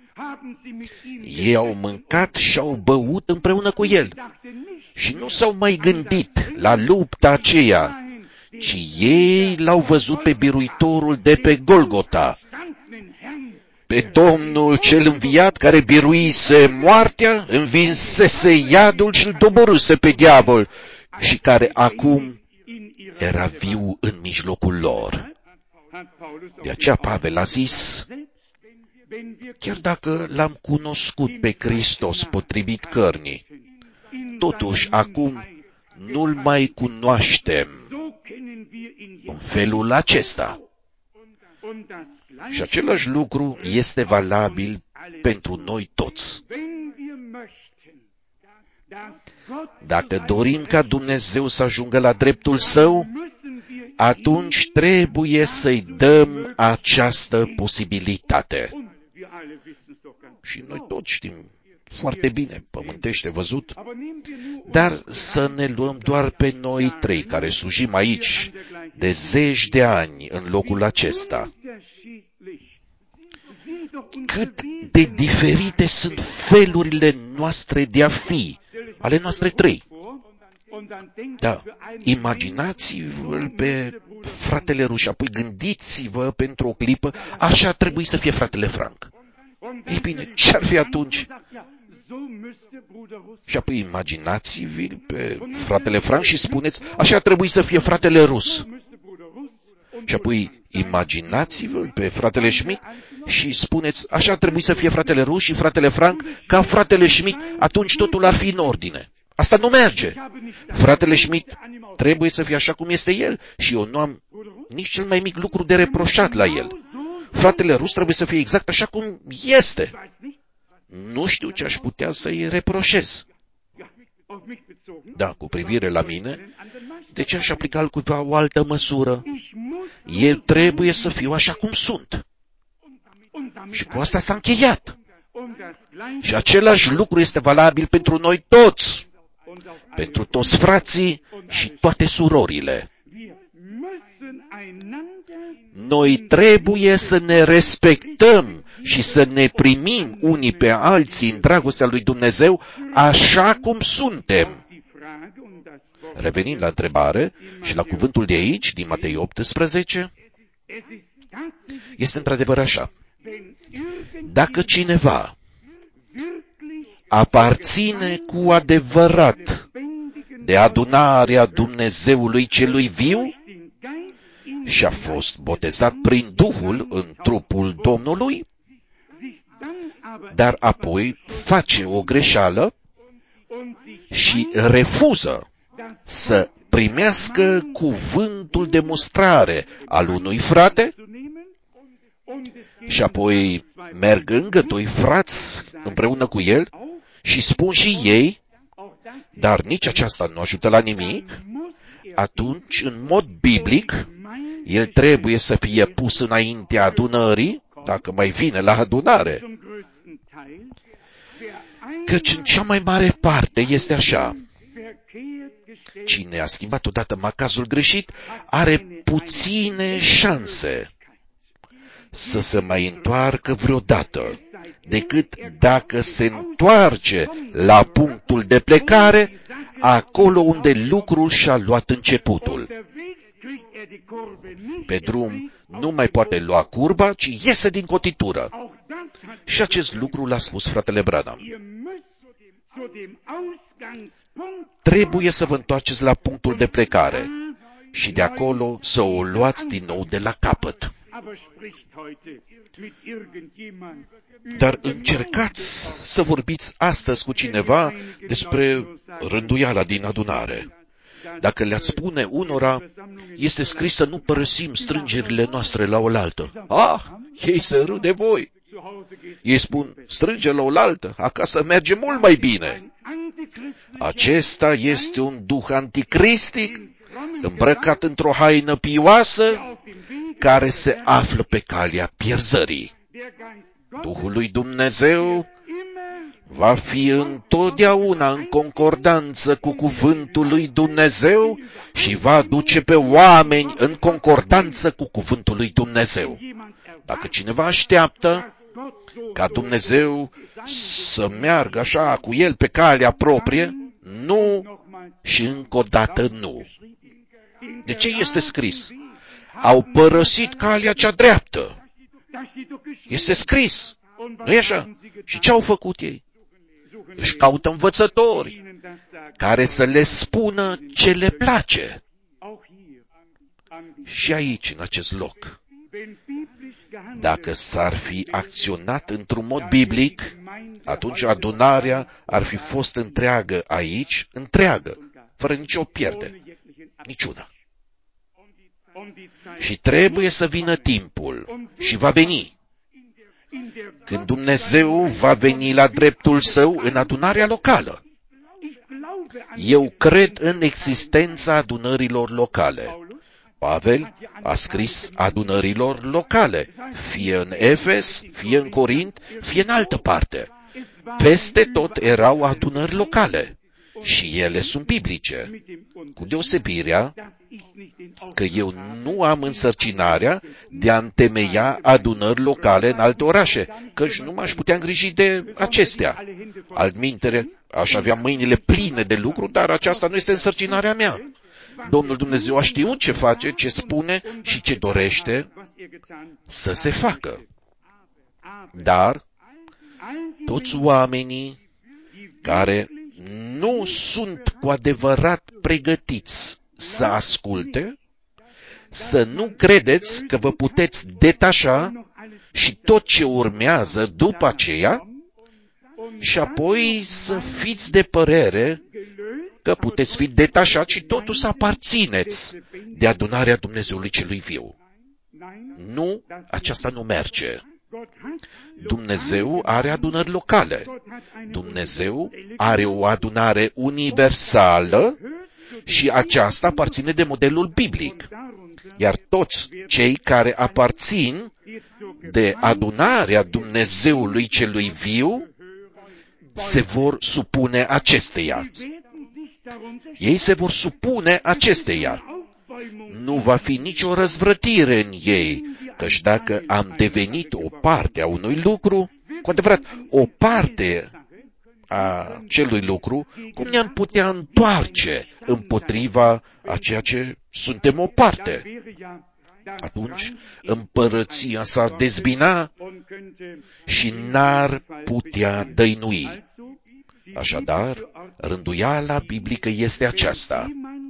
ei au mâncat și au băut împreună cu el și nu s-au mai gândit la lupta aceea, ci ei l-au văzut pe biruitorul de pe Golgota, pe Domnul cel înviat care biruise moartea, învinsese iadul și îl doborâse pe diavol și care acum era viu în mijlocul lor. De aceea Pavel a zis, chiar dacă l-am cunoscut pe Hristos potrivit cărnii, totuși acum nu-l mai cunoaștem în felul acesta. Și același lucru este valabil pentru noi toți. Dacă dorim ca Dumnezeu să ajungă la dreptul Său, atunci trebuie să-i dăm această posibilitate. Și noi toți știm foarte bine, pământește văzut, dar să ne luăm doar pe noi trei care slujim aici de zeci de ani în locul acesta. Cât de diferite sunt felurile noastre de a fi, ale noastre trei. Da, imaginați-vă pe fratele Ruș, apoi gândiți-vă pentru o clipă, așa ar trebui să fie fratele Frank. Ei bine, ce-ar fi atunci? Și apoi imaginați-vă pe fratele Frank și spuneți, așa ar trebui să fie fratele Rus. Și apoi imaginați-vă pe fratele Schmidt și spuneți, așa ar trebui să fie fratele Rus și fratele Frank ca fratele Schmidt, atunci totul ar fi în ordine. Asta nu merge. Fratele Schmidt trebuie să fie așa cum este el și eu nu am nici cel mai mic lucru de reproșat la el. Fratele Rus trebuie să fie exact așa cum este. Nu știu ce aș putea să-i reproșez. Da, cu privire la mine, de ce aș aplica altcuiva o altă măsură? Eu trebuie să fiu așa cum sunt. Și cu asta s-a încheiat. Și același lucru este valabil pentru noi toți, pentru toți frații și toate surorile. Noi trebuie să ne respectăm și să ne primim unii pe alții în dragostea lui Dumnezeu așa cum suntem. Revenind la întrebare și la cuvântul de aici, din Matei optsprezece, este într-adevăr așa. Dacă cineva aparține cu adevărat de adunarea Dumnezeului celui viu și a fost botezat prin Duhul în trupul Domnului, dar apoi face o greșeală și refuză să primească cuvântul de mustrare al unui frate și apoi merg încă doi frați împreună cu el și spun și ei, dar nici aceasta nu ajută la nimic, atunci, în mod biblic, el trebuie să fie pus înaintea adunării, dacă mai vine la adunare. Căci în cea mai mare parte este așa. Cine a schimbat odată macazul greșit are puține șanse să se mai întoarcă vreodată, decât dacă se întoarce la punctul de plecare, acolo unde lucrul și-a luat începutul. Pe drum nu mai poate lua curba, ci iese din cotitură. Și acest lucru l-a spus fratele Branham. Trebuie să vă întoarceți la punctul de plecare și de acolo să o luați din nou de la capăt. Dar încercați să vorbiți astăzi cu cineva despre rânduiala din adunare. Dacă le-ați spune unora, este scris să nu părăsim strângerile noastre la oaltă. Ah, ei se râd de voi. Ei spun, strânge la oaltă, acasă merge mult mai bine. Acesta este un duh anticristic, îmbrăcat într-o haină pioasă, care se află pe calea pierzării. Duhul lui Dumnezeu va fi întotdeauna în concordanță cu cuvântul lui Dumnezeu și va duce pe oameni în concordanță cu cuvântul lui Dumnezeu. Dacă cineva așteaptă ca Dumnezeu să meargă așa cu el pe calea proprie, nu și încă o dată nu. De ce este scris? Au părăsit calea cea dreaptă. Este scris. Nu-i așa? Și ce au făcut ei? Își caută învățători care să le spună ce le place. Și aici, în acest loc, dacă s-ar fi acționat într-un mod biblic, atunci adunarea ar fi fost întreagă aici, întreagă, fără nicio pierdere, niciuna. Și trebuie să vină timpul, și va veni, când Dumnezeu va veni la dreptul său în adunarea locală. Eu cred în existența adunărilor locale. Pavel a scris adunărilor locale, fie în Efes, fie în Corint, fie în altă parte. Peste tot erau adunări locale și ele sunt biblice, cu deosebirea că eu nu am însărcinarea de a întemeia adunări locale în alte orașe, căci nu m-aș putea îngriji de acestea. Altminteri, aș avea mâinile pline de lucru, dar aceasta nu este însărcinarea mea. Domnul Dumnezeu a știut ce face, ce spune și ce dorește să se facă. Dar toți oamenii care nu sunt cu adevărat pregătiți să asculte, să nu credeți că vă puteți detașa și tot ce urmează după aceea și apoi să fiți de părere că puteți fi detașați și totuși să aparțineți de adunarea Dumnezeului celui viu. Nu, aceasta nu merge. Dumnezeu are adunări locale. Dumnezeu are o adunare universală și aceasta aparține de modelul biblic. Iar toți cei care aparțin de adunarea Dumnezeului celui viu se vor supune acesteia. Ei se vor supune acesteia. Nu va fi nicio răzvrătire în ei, căci dacă am devenit o parte a unui lucru, cu adevărat, o parte a celui lucru, cum ne-am putea întoarce împotriva a ceea ce suntem o parte? Atunci împărăția s-ar dezbina și n-ar putea dăinui. Așadar, rânduiala biblică este aceasta.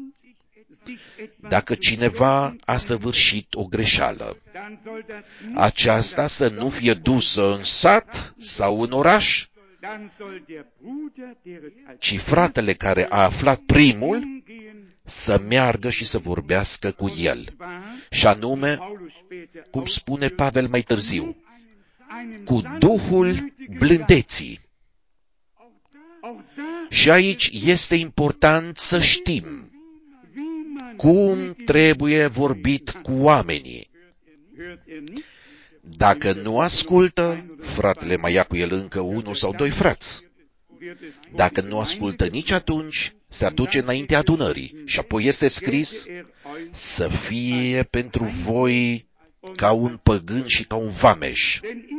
Dacă cineva a săvârșit o greșeală, aceasta să nu fie dusă în sat sau în oraș, ci fratele care a aflat primul să meargă și să vorbească cu el. Și anume, cum spune Pavel mai târziu, cu Duhul blândeții. Și aici este important să știm cum trebuie vorbit cu oamenii. Dacă nu ascultă, fratele mai ia cu el încă unul sau doi frați. Dacă nu ascultă nici atunci, se aduce înaintea adunării și apoi este scris să fie pentru voi ca un păgân și ca un vameș.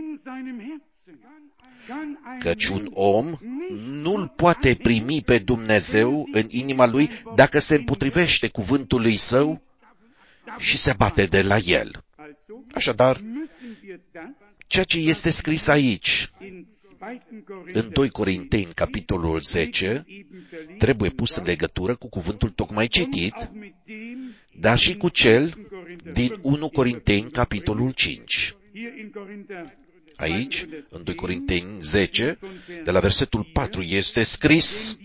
Căci un om nu-l poate primi pe Dumnezeu în inima lui dacă se împotrivește cuvântului său și se bate de la el. Așadar, ceea ce este scris aici, în doi Corinteni, capitolul zece, trebuie pus în legătură cu cuvântul tocmai citit, dar și cu cel din unu Corinteni, capitolul cinci. Aici, în doi Corinteni zece, de la versetul patru, este scris: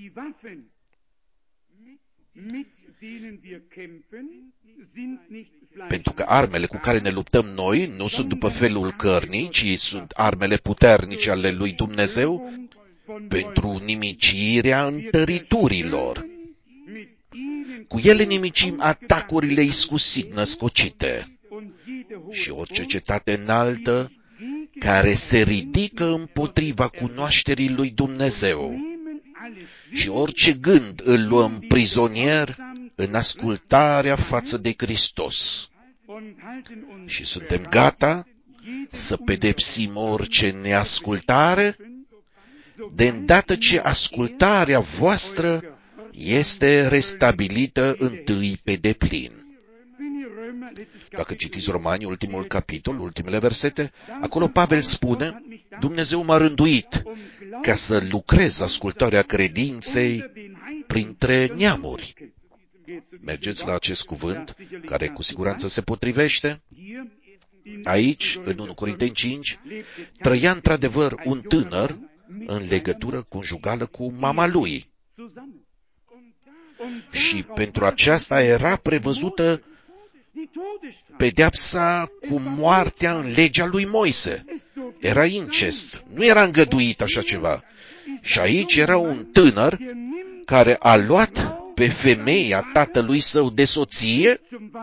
pentru că armele cu care ne luptăm noi nu sunt după felul cărnii, ci sunt armele puternice ale lui Dumnezeu pentru nimicirea întăriturilor. Cu ele nimicim atacurile iscusit născocite și orice cetate înaltă care se ridică împotriva cunoașterii lui Dumnezeu și orice gând îl luăm prizonier în ascultarea față de Hristos. Și suntem gata să pedepsim orice neascultare, de îndată ce ascultarea voastră este restabilită întâi pe deplin. Dacă citiți Romani, ultimul capitol, ultimele versete, acolo Pavel spune: Dumnezeu m-a rânduit ca să lucrez ascultarea credinței printre neamuri. Mergeți la acest cuvânt, care cu siguranță se potrivește. Aici, în unu Corinteni cinci, trăia într-adevăr un tânăr în legătură conjugală cu mama lui. Și pentru aceasta era prevăzută pedeapsa cu moartea în legea lui Moise. Era incest. Nu era îngăduit așa ceva. Și aici era un tânăr care a luat pe femeia tatălui său de soție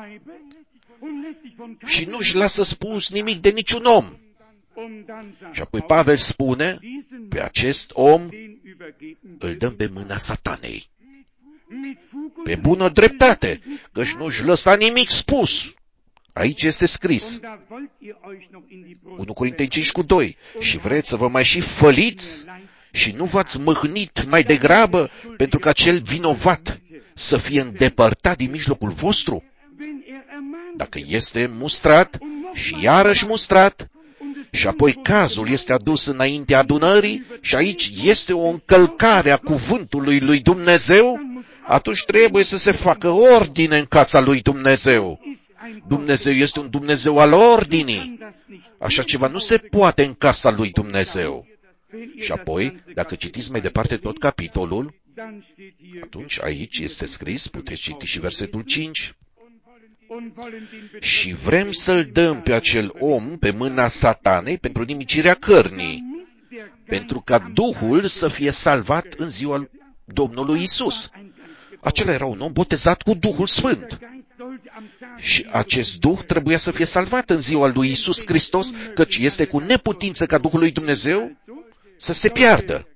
și nu-și lasă spus nimic de niciun om. Și apoi Pavel spune: pe acest om îl dăm pe mâna Satanei. Pe bună dreptate, căci nu-și lăsa nimic spus. Aici este scris. unu Corinteni cinci cu doi. Și vreți să vă mai și făliți și nu v-ați mâhnit mai degrabă pentru ca cel vinovat să fie îndepărtat din mijlocul vostru? Dacă este mustrat și iarăși mustrat, și apoi cazul este adus înaintea adunării și aici este o încălcare a cuvântului lui Dumnezeu, atunci trebuie să se facă ordine în casa lui Dumnezeu. Dumnezeu este un Dumnezeu al ordinii. Așa ceva nu se poate în casa lui Dumnezeu. Și apoi, dacă citiți mai departe tot capitolul, atunci aici este scris, puteți citi și versetul cinci, și vrem să-l dăm pe acel om pe mâna Satanei pentru nimicirea cărnii, pentru ca Duhul să fie salvat în ziua Domnului Isus. Acela era un om botezat cu Duhul Sfânt. Și acest Duh trebuia să fie salvat în ziua lui Isus Hristos, căci este cu neputință ca Duhul lui Dumnezeu să se piardă.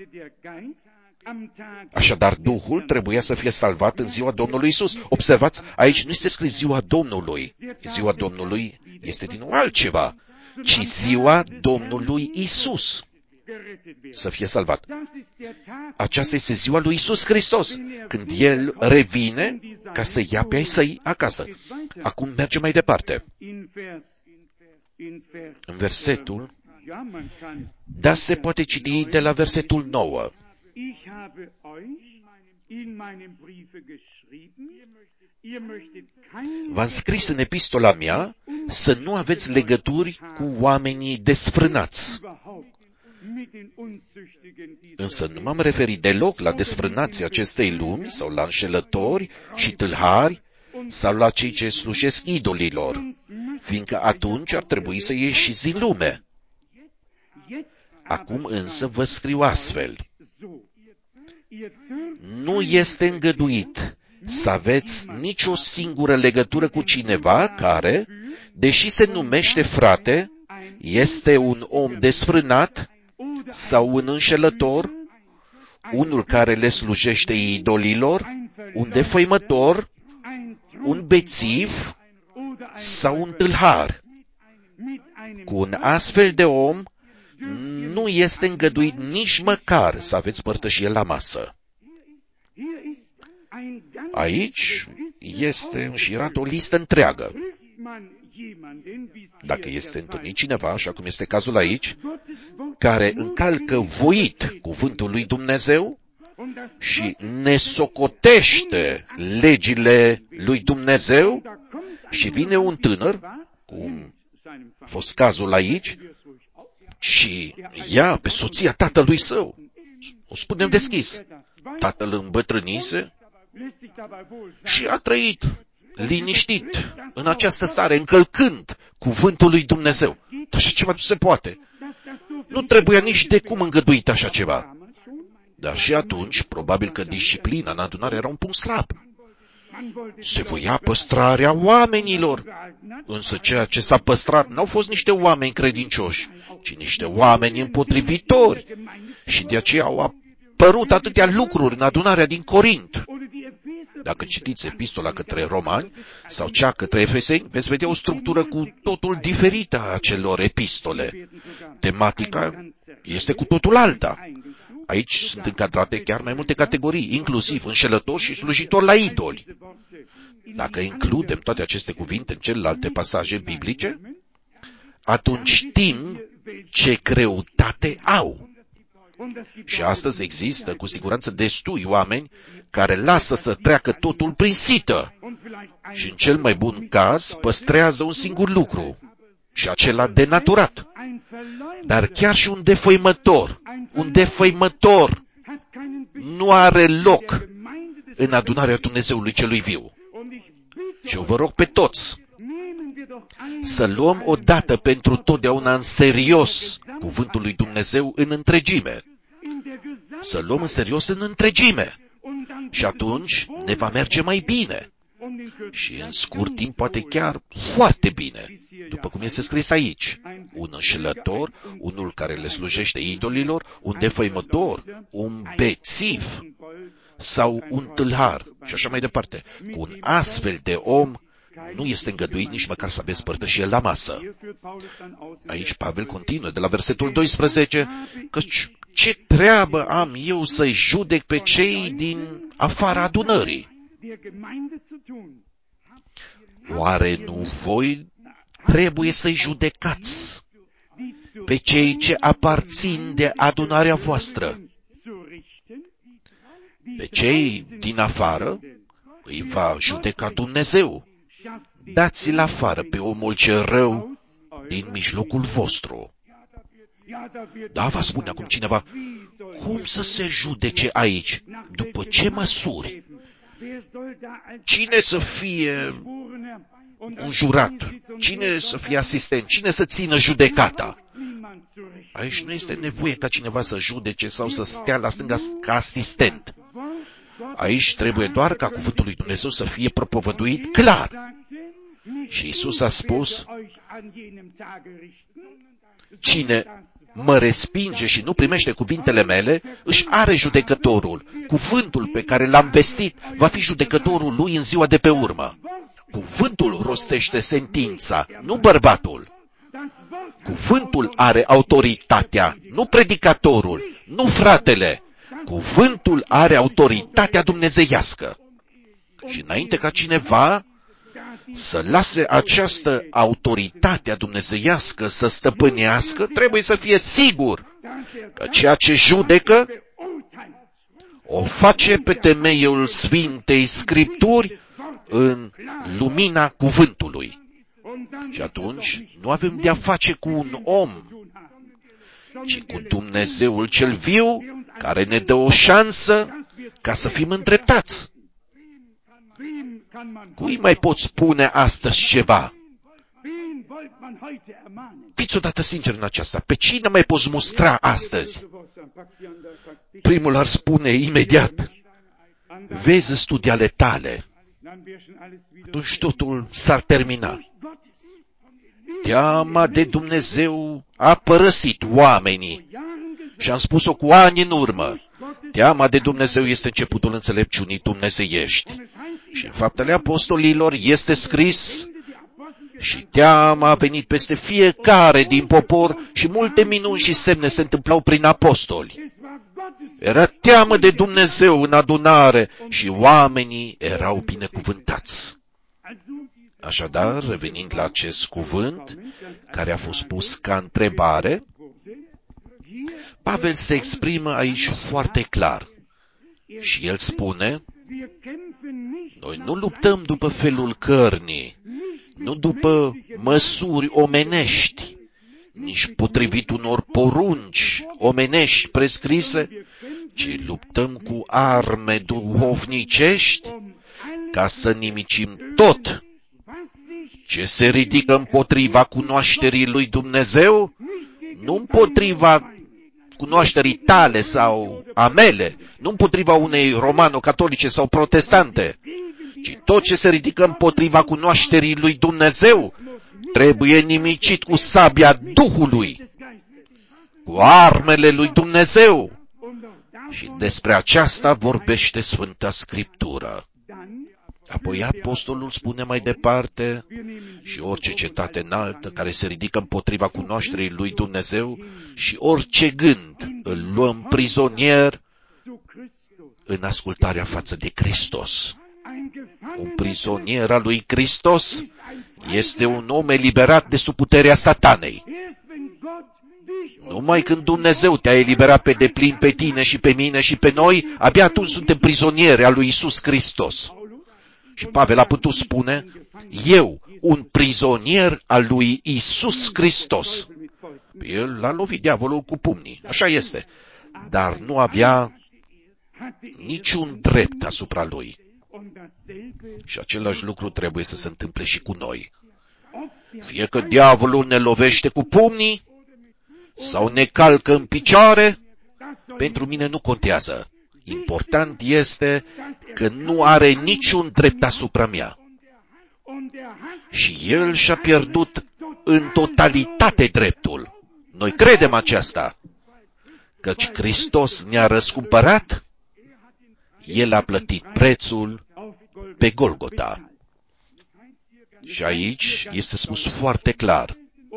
Așadar, Duhul trebuia să fie salvat în ziua Domnului Isus. Observați, aici nu este scris ziua Domnului. Ziua Domnului este din nou altceva, ci ziua Domnului Isus să fie salvat. Aceasta este ziua lui Isus Hristos, când El revine ca să ia pe ai săi acasă. Acum mergem mai departe. În versetul, da, se poate citi de la versetul nouă. V-am scris în epistola mea să nu aveți legături cu oamenii desfrânați. Însă nu m-am referit deloc la desfrânații acestei lumi sau la înșelători și tâlhari sau la cei ce slujesc idolilor, fiindcă atunci ar trebui să ieșiți din lume. Acum însă vă scriu astfel. Nu este îngăduit să aveți nicio singură legătură cu cineva care, deși se numește frate, Este un om desfrânat sau un înșelător, unul care le slujește idolilor, un defăimător, un bețiv sau un tâlhar. Cu un astfel de om nu este îngăduit nici măcar să aveți părtășie la masă. Aici este înșirată o listă întreagă. Dacă este întâlnit cineva, așa cum este cazul aici, care încalcă voit cuvântul lui Dumnezeu și ne socotește legile lui Dumnezeu și vine un tânăr, cum a fost cazul aici, și ia pe soția tatălui său. O spunem deschis. Tatăl îmbătrânise și a trăit liniștit în această stare, încălcând cuvântul lui Dumnezeu. Așa ceva nu se poate. Nu trebuia nici de cum îngăduit așa ceva. Dar și atunci, probabil că disciplina în adunare era un punct slab. Se voia păstrarea oamenilor. Însă ceea ce s-a păstrat n-au fost niște oameni credincioși, ci niște oameni împotrivitori. Și de aceea au apărut atâtea lucruri în adunarea din Corint. Dacă citiți epistola către romani sau cea către efeseni, veți vedea o structură cu totul diferită a acelor epistole. Tematica este cu totul alta. Aici sunt încadrate chiar mai multe categorii, inclusiv înșelători și slujitori la idoli. Dacă includem toate aceste cuvinte în celelalte pasaje biblice, atunci știm ce greutate au. Și astăzi există cu siguranță destui oameni care lasă să treacă totul prin sită și în cel mai bun caz păstrează un singur lucru, și acela denaturat. Dar chiar și un defăimător, un defăimător nu are loc în adunarea Dumnezeului celui viu. Și eu vă rog pe toți să luăm odată pentru totdeauna în serios cuvântul lui Dumnezeu în întregime. Să luăm în serios în întregime. Și atunci ne va merge mai bine. Și în scurt timp poate chiar foarte bine. După cum este scris aici, un înșelător, unul care le slujește idolilor, un defăimător, un bețiv sau un tâlhar și așa mai departe. Cu un astfel de om nu este îngăduit nici măcar să aveți părtășie la masă. Aici Pavel continuă de la versetul doisprezece, căci ce treabă am eu să-i judec pe cei din afara adunării? Oare nu voi trebuie să-i judecați pe cei ce aparțin de adunarea voastră? Pe cei din afară îi va judeca Dumnezeu. Dați-l afară pe omul cel rău din mijlocul vostru. Da, va spune acum cineva, cum să se judece aici? După ce măsuri? Cine să fie un jurat? Cine să fie asistent? Cine să țină judecata? Aici nu este nevoie ca cineva să judece sau să stea la stânga ca asistent. Aici trebuie doar ca cuvântul lui Dumnezeu să fie propovăduit clar. Și Iisus a spus, cine mă respinge și nu primește cuvintele mele, își are judecătorul. Cuvântul pe care l-am vestit va fi judecătorul lui în ziua de pe urmă. Cuvântul rostește sentința, nu bărbatul. Cuvântul are autoritatea, nu predicatorul, nu fratele. Cuvântul are autoritatea dumnezeiască. Și înainte ca cineva să lase această autoritate dumnezeiască să stăpânească, trebuie să fie sigur că ceea ce judecă o face pe temeiul Sfintei Scripturi în lumina cuvântului. Și atunci nu avem de-a face cu un om, ci cu Dumnezeul cel viu, care ne dă o șansă ca să fim îndreptați. Cui mai poți spune astăzi ceva? Fiți odată sincer în aceasta. Pe cine mai poți mustra astăzi? Primul ar spune imediat, vezi studiile tale. Atunci totul s-ar termina. teama de Dumnezeu a părăsit oamenii. Și am spus-o cu ani în urmă. Teama de Dumnezeu este începutul înțelepciunii dumnezeiești. Și în Faptele Apostolilor este scris: și teama a venit peste fiecare din popor și multe minuni și semne se întâmplau prin apostoli. Era teamă de Dumnezeu în adunare și oamenii erau binecuvântați. Așadar, revenind la acest cuvânt, care a fost pus ca întrebare, Pavel se exprimă aici foarte clar. Și el spune: noi nu luptăm după felul cărnii, nu după măsuri omenești, nici potrivit unor porunci omenești prescrise, ci luptăm cu arme duhovnicești ca să nimicim tot ce se ridică împotriva cunoașterii lui Dumnezeu, nu împotriva cunoașterii tale sau a mele, nu împotriva unei romano-catolice sau protestante, ci tot ce se ridică împotriva cunoașterii lui Dumnezeu trebuie nimicit cu sabia Duhului, cu armele lui Dumnezeu. Și despre aceasta vorbește Sfânta Scriptură. Apoi apostolul spune mai departe: și orice cetate înaltă care se ridică împotriva cunoașterii lui Dumnezeu și orice gând îl luăm prizonier în ascultarea față de Hristos. Un prizonier al lui Hristos este un om eliberat de sub puterea Satanei. Numai când Dumnezeu te-a eliberat pe deplin pe tine și pe mine și pe noi, abia atunci suntem prizonieri al lui Iisus Hristos. Și Pavel a putut spune: eu, un prizonier al lui Iisus Hristos. El l-a lovit diavolul cu pumnii, așa este, dar nu avea niciun drept asupra lui. Și același lucru trebuie să se întâmple și cu noi. Fie că diavolul ne lovește cu pumnii sau ne calcă în picioare, pentru mine nu contează. Important este că nu are niciun drept asupra mea. Și el și-a pierdut în totalitate dreptul. Noi credem aceasta, căci Hristos ne-a răscumpărat, el a plătit prețul pe Golgota. Și aici este spus foarte clar: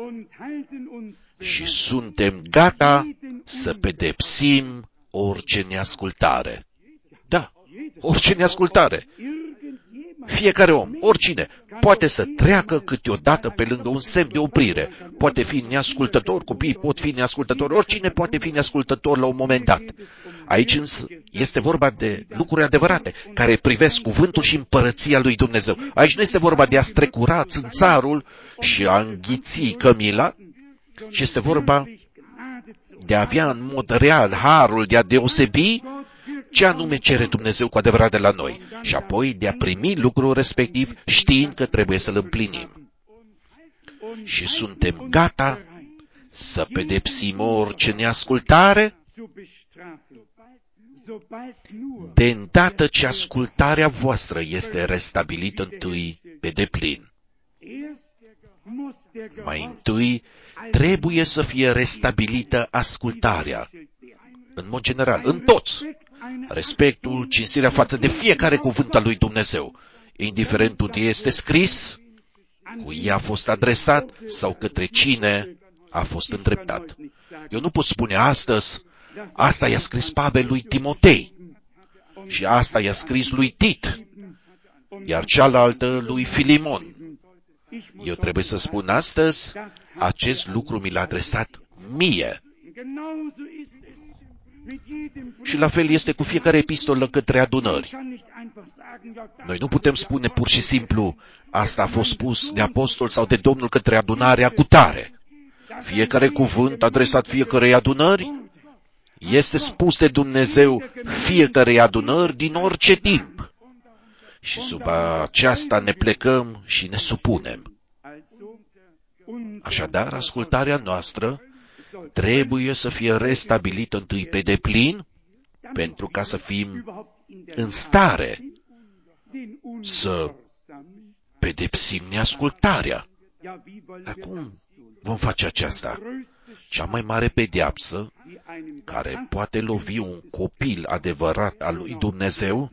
și suntem gata să pedepsim orice neascultare. Da, orice neascultare. Fiecare om, oricine, poate să treacă câteodată pe lângă un semn de oprire. Poate fi neascultător, copiii pot fi neascultători, oricine poate fi neascultător la un moment dat. Aici însă este vorba de lucruri adevărate, care privesc cuvântul și împărăția lui Dumnezeu. Aici nu este vorba de a strecura țânțarul și a înghiți cămila, ci este vorba de a avea în mod real harul de a deosebi ce anume cere Dumnezeu cu adevărat de la noi și apoi de a primi lucrul respectiv știind că trebuie să-l împlinim. Și suntem gata să pedepsim orice neascultare de îndată ce ascultarea voastră este restabilită întâi pe deplin. Mai întâi trebuie să fie restabilită ascultarea, în mod general, în toți. Respectul, cinstirea față de fiecare cuvânt al lui Dumnezeu, indiferent unde este scris, cui a fost adresat sau către cine a fost îndreptat. Eu nu pot spune astăzi: asta i-a scris Pavel lui Timotei și asta i-a scris lui Tit, iar cealaltă lui Filimon. Eu trebuie să spun astăzi: acest lucru mi l-a adresat mie. Și la fel este cu fiecare epistolă către adunări. Noi nu putem spune pur și simplu: asta a fost spus de apostol sau de Domnul către adunarea cutare. Fiecare cuvânt adresat fiecarei adunări este spus de Dumnezeu fiecarei adunări din orice timp. Și sub aceasta ne plecăm și ne supunem. Așadar, ascultarea noastră trebuie să fie restabilită întâi pe deplin, pentru ca să fim în stare să pedepsim neascultarea. Dar cum vom face aceasta? Cea mai mare pedeapsă care poate lovi un copil adevărat al lui Dumnezeu,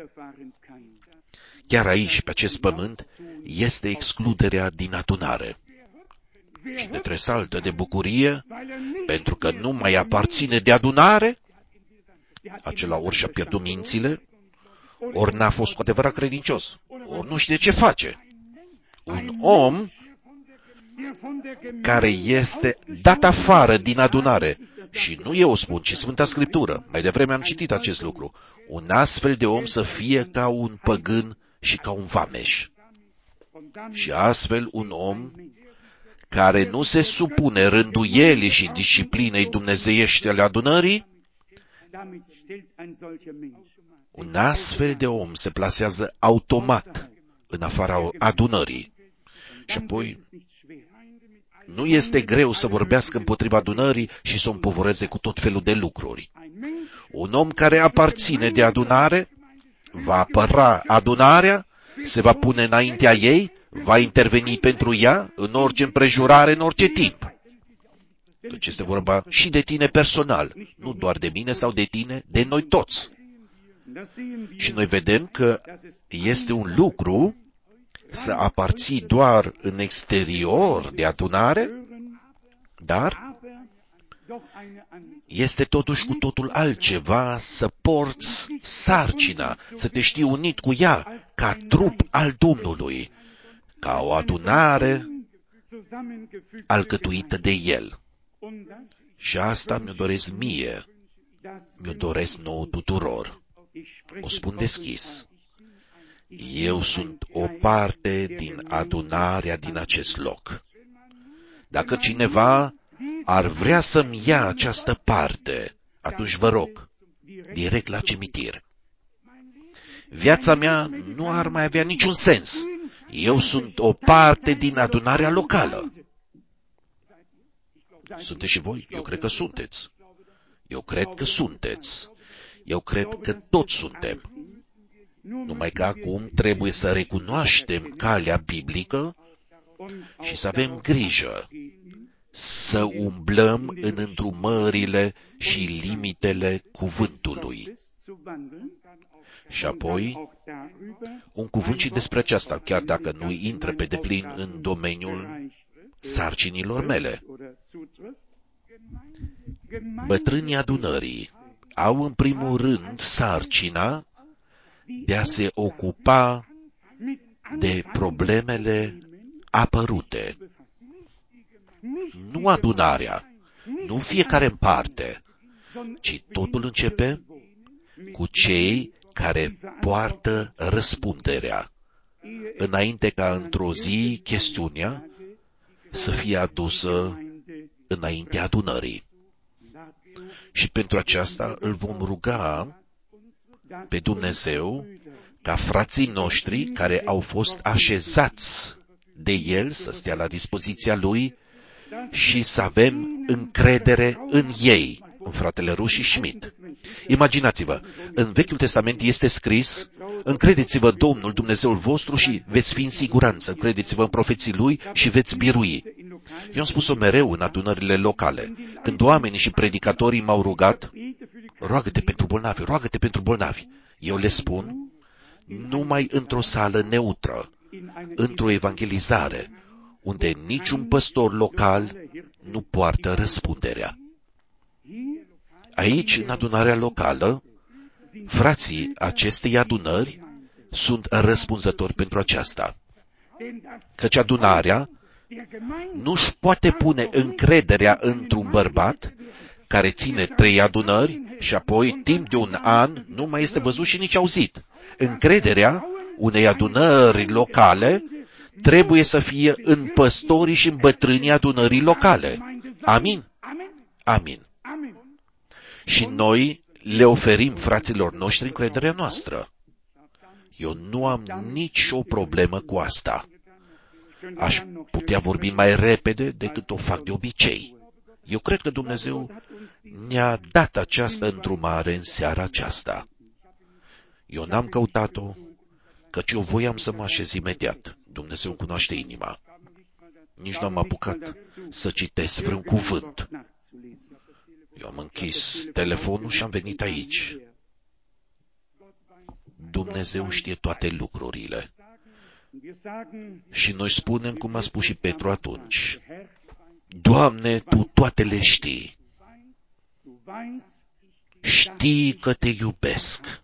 chiar aici, pe acest pământ, este excluderea din adunare. Și ne tresaltă de bucurie, pentru că nu mai aparține de adunare, acela ori și-a pierdut mințile, ori n-a fost cu adevărat credincios, ori nu știe ce face. Un om care este dat afară din adunare, și nu eu o spun, ci Sfânta Scriptură, mai devreme am citit acest lucru, un astfel de om să fie ca un păgân și ca un vameș. Și astfel un om care nu se supune rânduielii și disciplinei dumnezeiești ale adunării, un astfel de om se plasează automat în afara adunării. Și apoi nu este greu să vorbească împotriva adunării și să o împovăreze cu tot felul de lucruri. Un om care aparține de adunare va apăra adunarea, se va pune înaintea ei, va interveni pentru ea în orice împrejurare, în orice timp. Căci este vorba și de tine personal, nu doar de mine sau de tine, de noi toți. Și noi vedem că este un lucru să aparții doar în exterior de adunare, dar este totuși cu totul altceva să porți sarcina, să te știi unit cu ea ca trup al Domnului, ca o adunare alcătuită de El. Și asta mi-o doresc mie, mi-o doresc nouă tuturor. O spun deschis. Eu sunt o parte din adunarea din acest loc. Dacă cineva ar vrea să-mi ia această parte, atunci vă rog, direct la cimitir. Viața mea nu ar mai avea niciun sens. Eu sunt o parte din adunarea locală. Sunteți și voi? Eu cred că sunteți. Eu cred că sunteți. Eu cred că toți suntem. Numai că acum trebuie să recunoaștem calea biblică și să avem grijă să umblăm în îndrumările și limitele cuvântului. Și apoi, un cuvânt și despre aceasta, chiar dacă nu intră pe deplin în domeniul sarcinilor mele. Bătrânii adunării au în primul rând sarcina de a se ocupa de problemele apărute. Nu adunarea, nu fiecare în parte, ci totul începe cu cei care poartă răspunderea, înainte ca într-o zi chestiunea să fie adusă înaintea adunării. Și pentru aceasta îl vom ruga pe Dumnezeu ca frații noștri care au fost așezați de El să stea la dispoziția Lui și să avem încredere în ei, în fratele Ruși și Schmidt. Imaginați-vă, în Vechiul Testament este scris, încredeți-vă Domnul Dumnezeul vostru și veți fi în siguranță, încredeți-vă în profeții Lui și veți birui. Eu am spus-o mereu în adunările locale. Când oamenii și predicatorii m-au rugat, roagă-te pentru bolnavi, roagă-te pentru bolnavi. Eu le spun, numai într-o sală neutră, într-o evangelizare, unde niciun păstor local nu poartă răspunderea. Aici, în adunarea locală, frații acestei adunări sunt răspunzători pentru aceasta. Căci adunarea nu-și poate pune încrederea într-un bărbat care ține trei adunări și apoi, timp de un an, nu mai este văzut și nici auzit. Încrederea unei adunări locale trebuie să fie în păstorii și în bătrânii adunării locale. Amin? Amin. Și noi le oferim fraților noștri încrederea noastră. Eu nu am nicio problemă cu asta. Aș putea vorbi mai repede decât o fac de obicei. Eu cred că Dumnezeu ne-a dat această îndrumare în seara aceasta. Eu n-am căutat-o, căci eu voiam să mă așez imediat. Dumnezeu cunoaște inima. nici nu am apucat să citesc vreun cuvânt. Eu am închis telefonul și am venit aici. Dumnezeu știe toate lucrurile. Și noi spunem, cum a spus și Petru atunci, Doamne, Tu toate le știi. Știi că Te iubesc.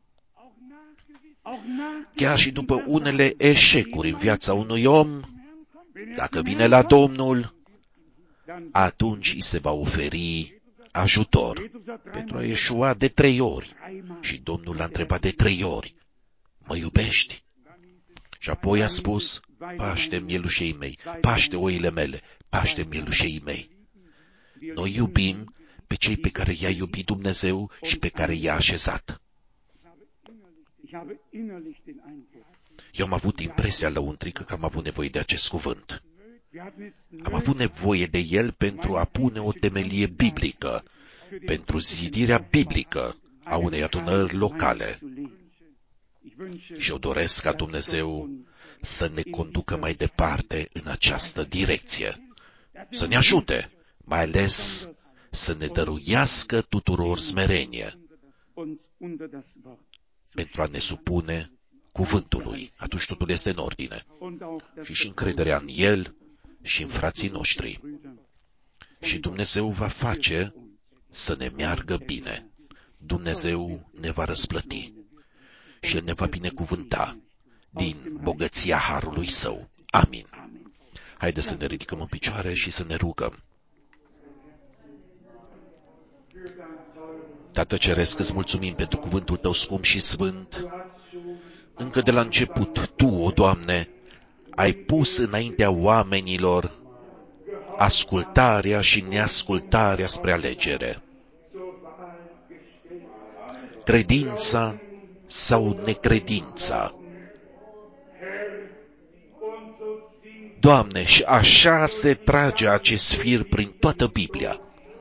Chiar și după unele eșecuri în viața unui om, dacă vine la Domnul, atunci îi se va oferi ajutor. Petru a ieșuat de trei ori și Domnul l-a întrebat de trei ori, mă iubești? Și apoi a spus, paște mielușei mei, paște oile mele, paște mielușei mei. Noi iubim pe cei pe care i-a iubit Dumnezeu și pe care i-a așezat. Eu am avut impresia lăuntrică că am avut nevoie de acest cuvânt. Am avut nevoie de el pentru a pune o temelie biblică, pentru zidirea biblică a unei adunări locale. Și eu doresc ca Dumnezeu să ne conducă mai departe în această direcție, să ne ajute, mai ales să ne dăruiască tuturor smerenie pentru a ne supune cuvântului. Atunci totul este în ordine. Și și încrederea în El și în frații noștri. Și Dumnezeu va face să ne meargă bine. Dumnezeu ne va răsplăti și El ne va binecuvânta din bogăția harului Său. Amin. Haideți să ne ridicăm în picioare și să ne rugăm. Tată Ceresc, îți mulțumim pentru cuvântul Tău scump și sfânt. Încă de la început, Tu, o Doamne, ai pus înaintea oamenilor ascultarea și neascultarea spre alegere. Credința sau necredința. Doamne, și așa se trage acest fir prin toată Biblia.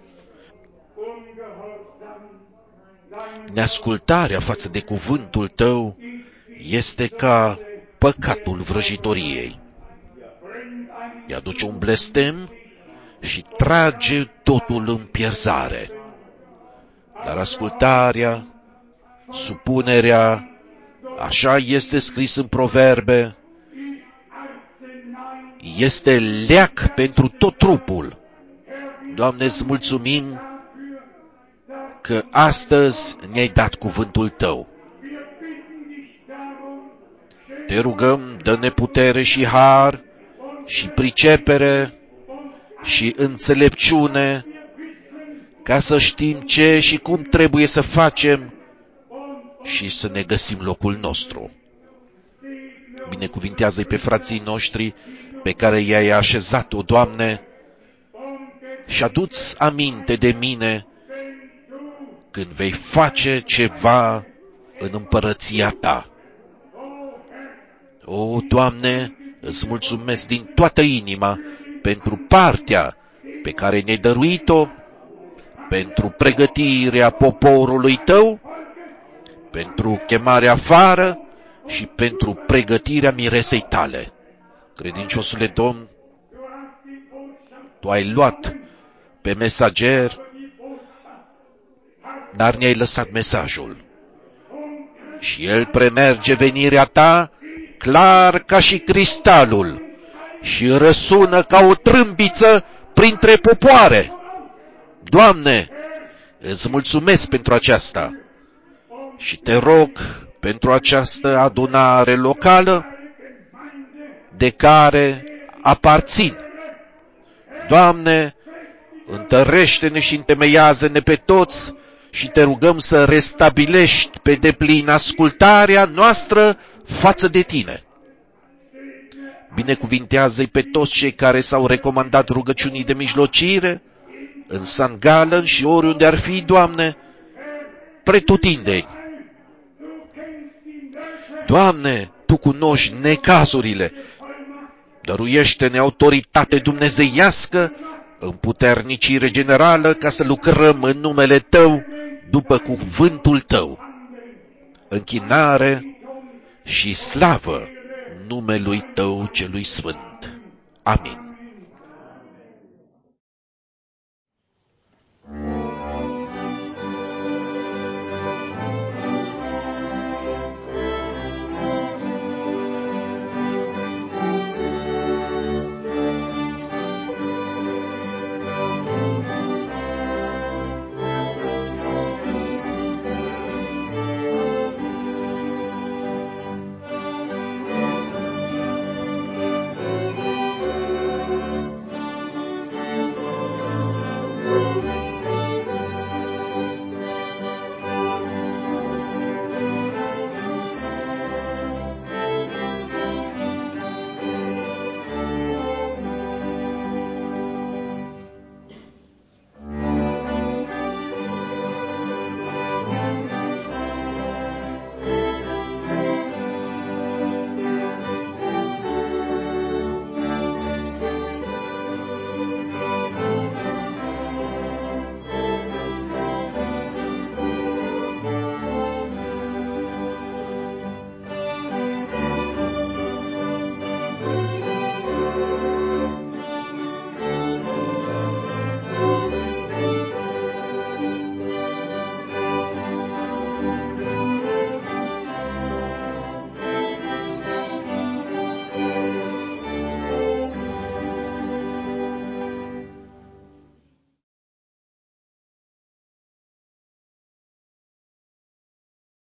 Neascultarea față de cuvântul Tău este ca păcatul vrăjitoriei. Îi aduce un blestem și trage totul în pierzare. Dar ascultarea, supunerea, așa este scris în Proverbe, este leac pentru tot trupul. Doamne, îți mulțumim că astăzi ne-ai dat cuvântul Tău. Te rugăm, dă-ne putere și har și pricepere și înțelepciune ca să știm ce și cum trebuie să facem și să ne găsim locul nostru. Binecuvintează-i pe frații noștri pe care i-ai așezat, o Doamne, și adu-ți aminte de mine când vei face ceva în împărăția Ta. O, Doamne, îți mulțumesc din toată inima pentru partea pe care ne-ai dăruit-o, pentru pregătirea poporului Tău, pentru chemarea afară și pentru pregătirea miresei Tale. Credinciosule Domn, Tu ai luat pe mesager, dar ne-ai lăsat mesajul. Și el premerge venirea Ta clar ca și cristalul și răsună ca o trâmbiță printre popoare. Doamne, îți mulțumesc pentru aceasta și Te rog pentru această adunare locală de care aparțin. Doamne, întărește-ne și întemeiază-ne pe toți și Te rugăm să restabilești pe deplin ascultarea noastră față de Tine. Binecuvintează-i pe toți cei care s-au recomandat rugăciunii de mijlocire, în San Galen și oriunde ar fi, Doamne, pretutindeni. Doamne, Tu cunoști necazurile, dăruiește-ne autoritate dumnezeiască, împuternicire generală, ca să lucrăm în numele Tău, după cuvântul Tău. Închinare și slavă numelui Tău celui sfânt. Amin.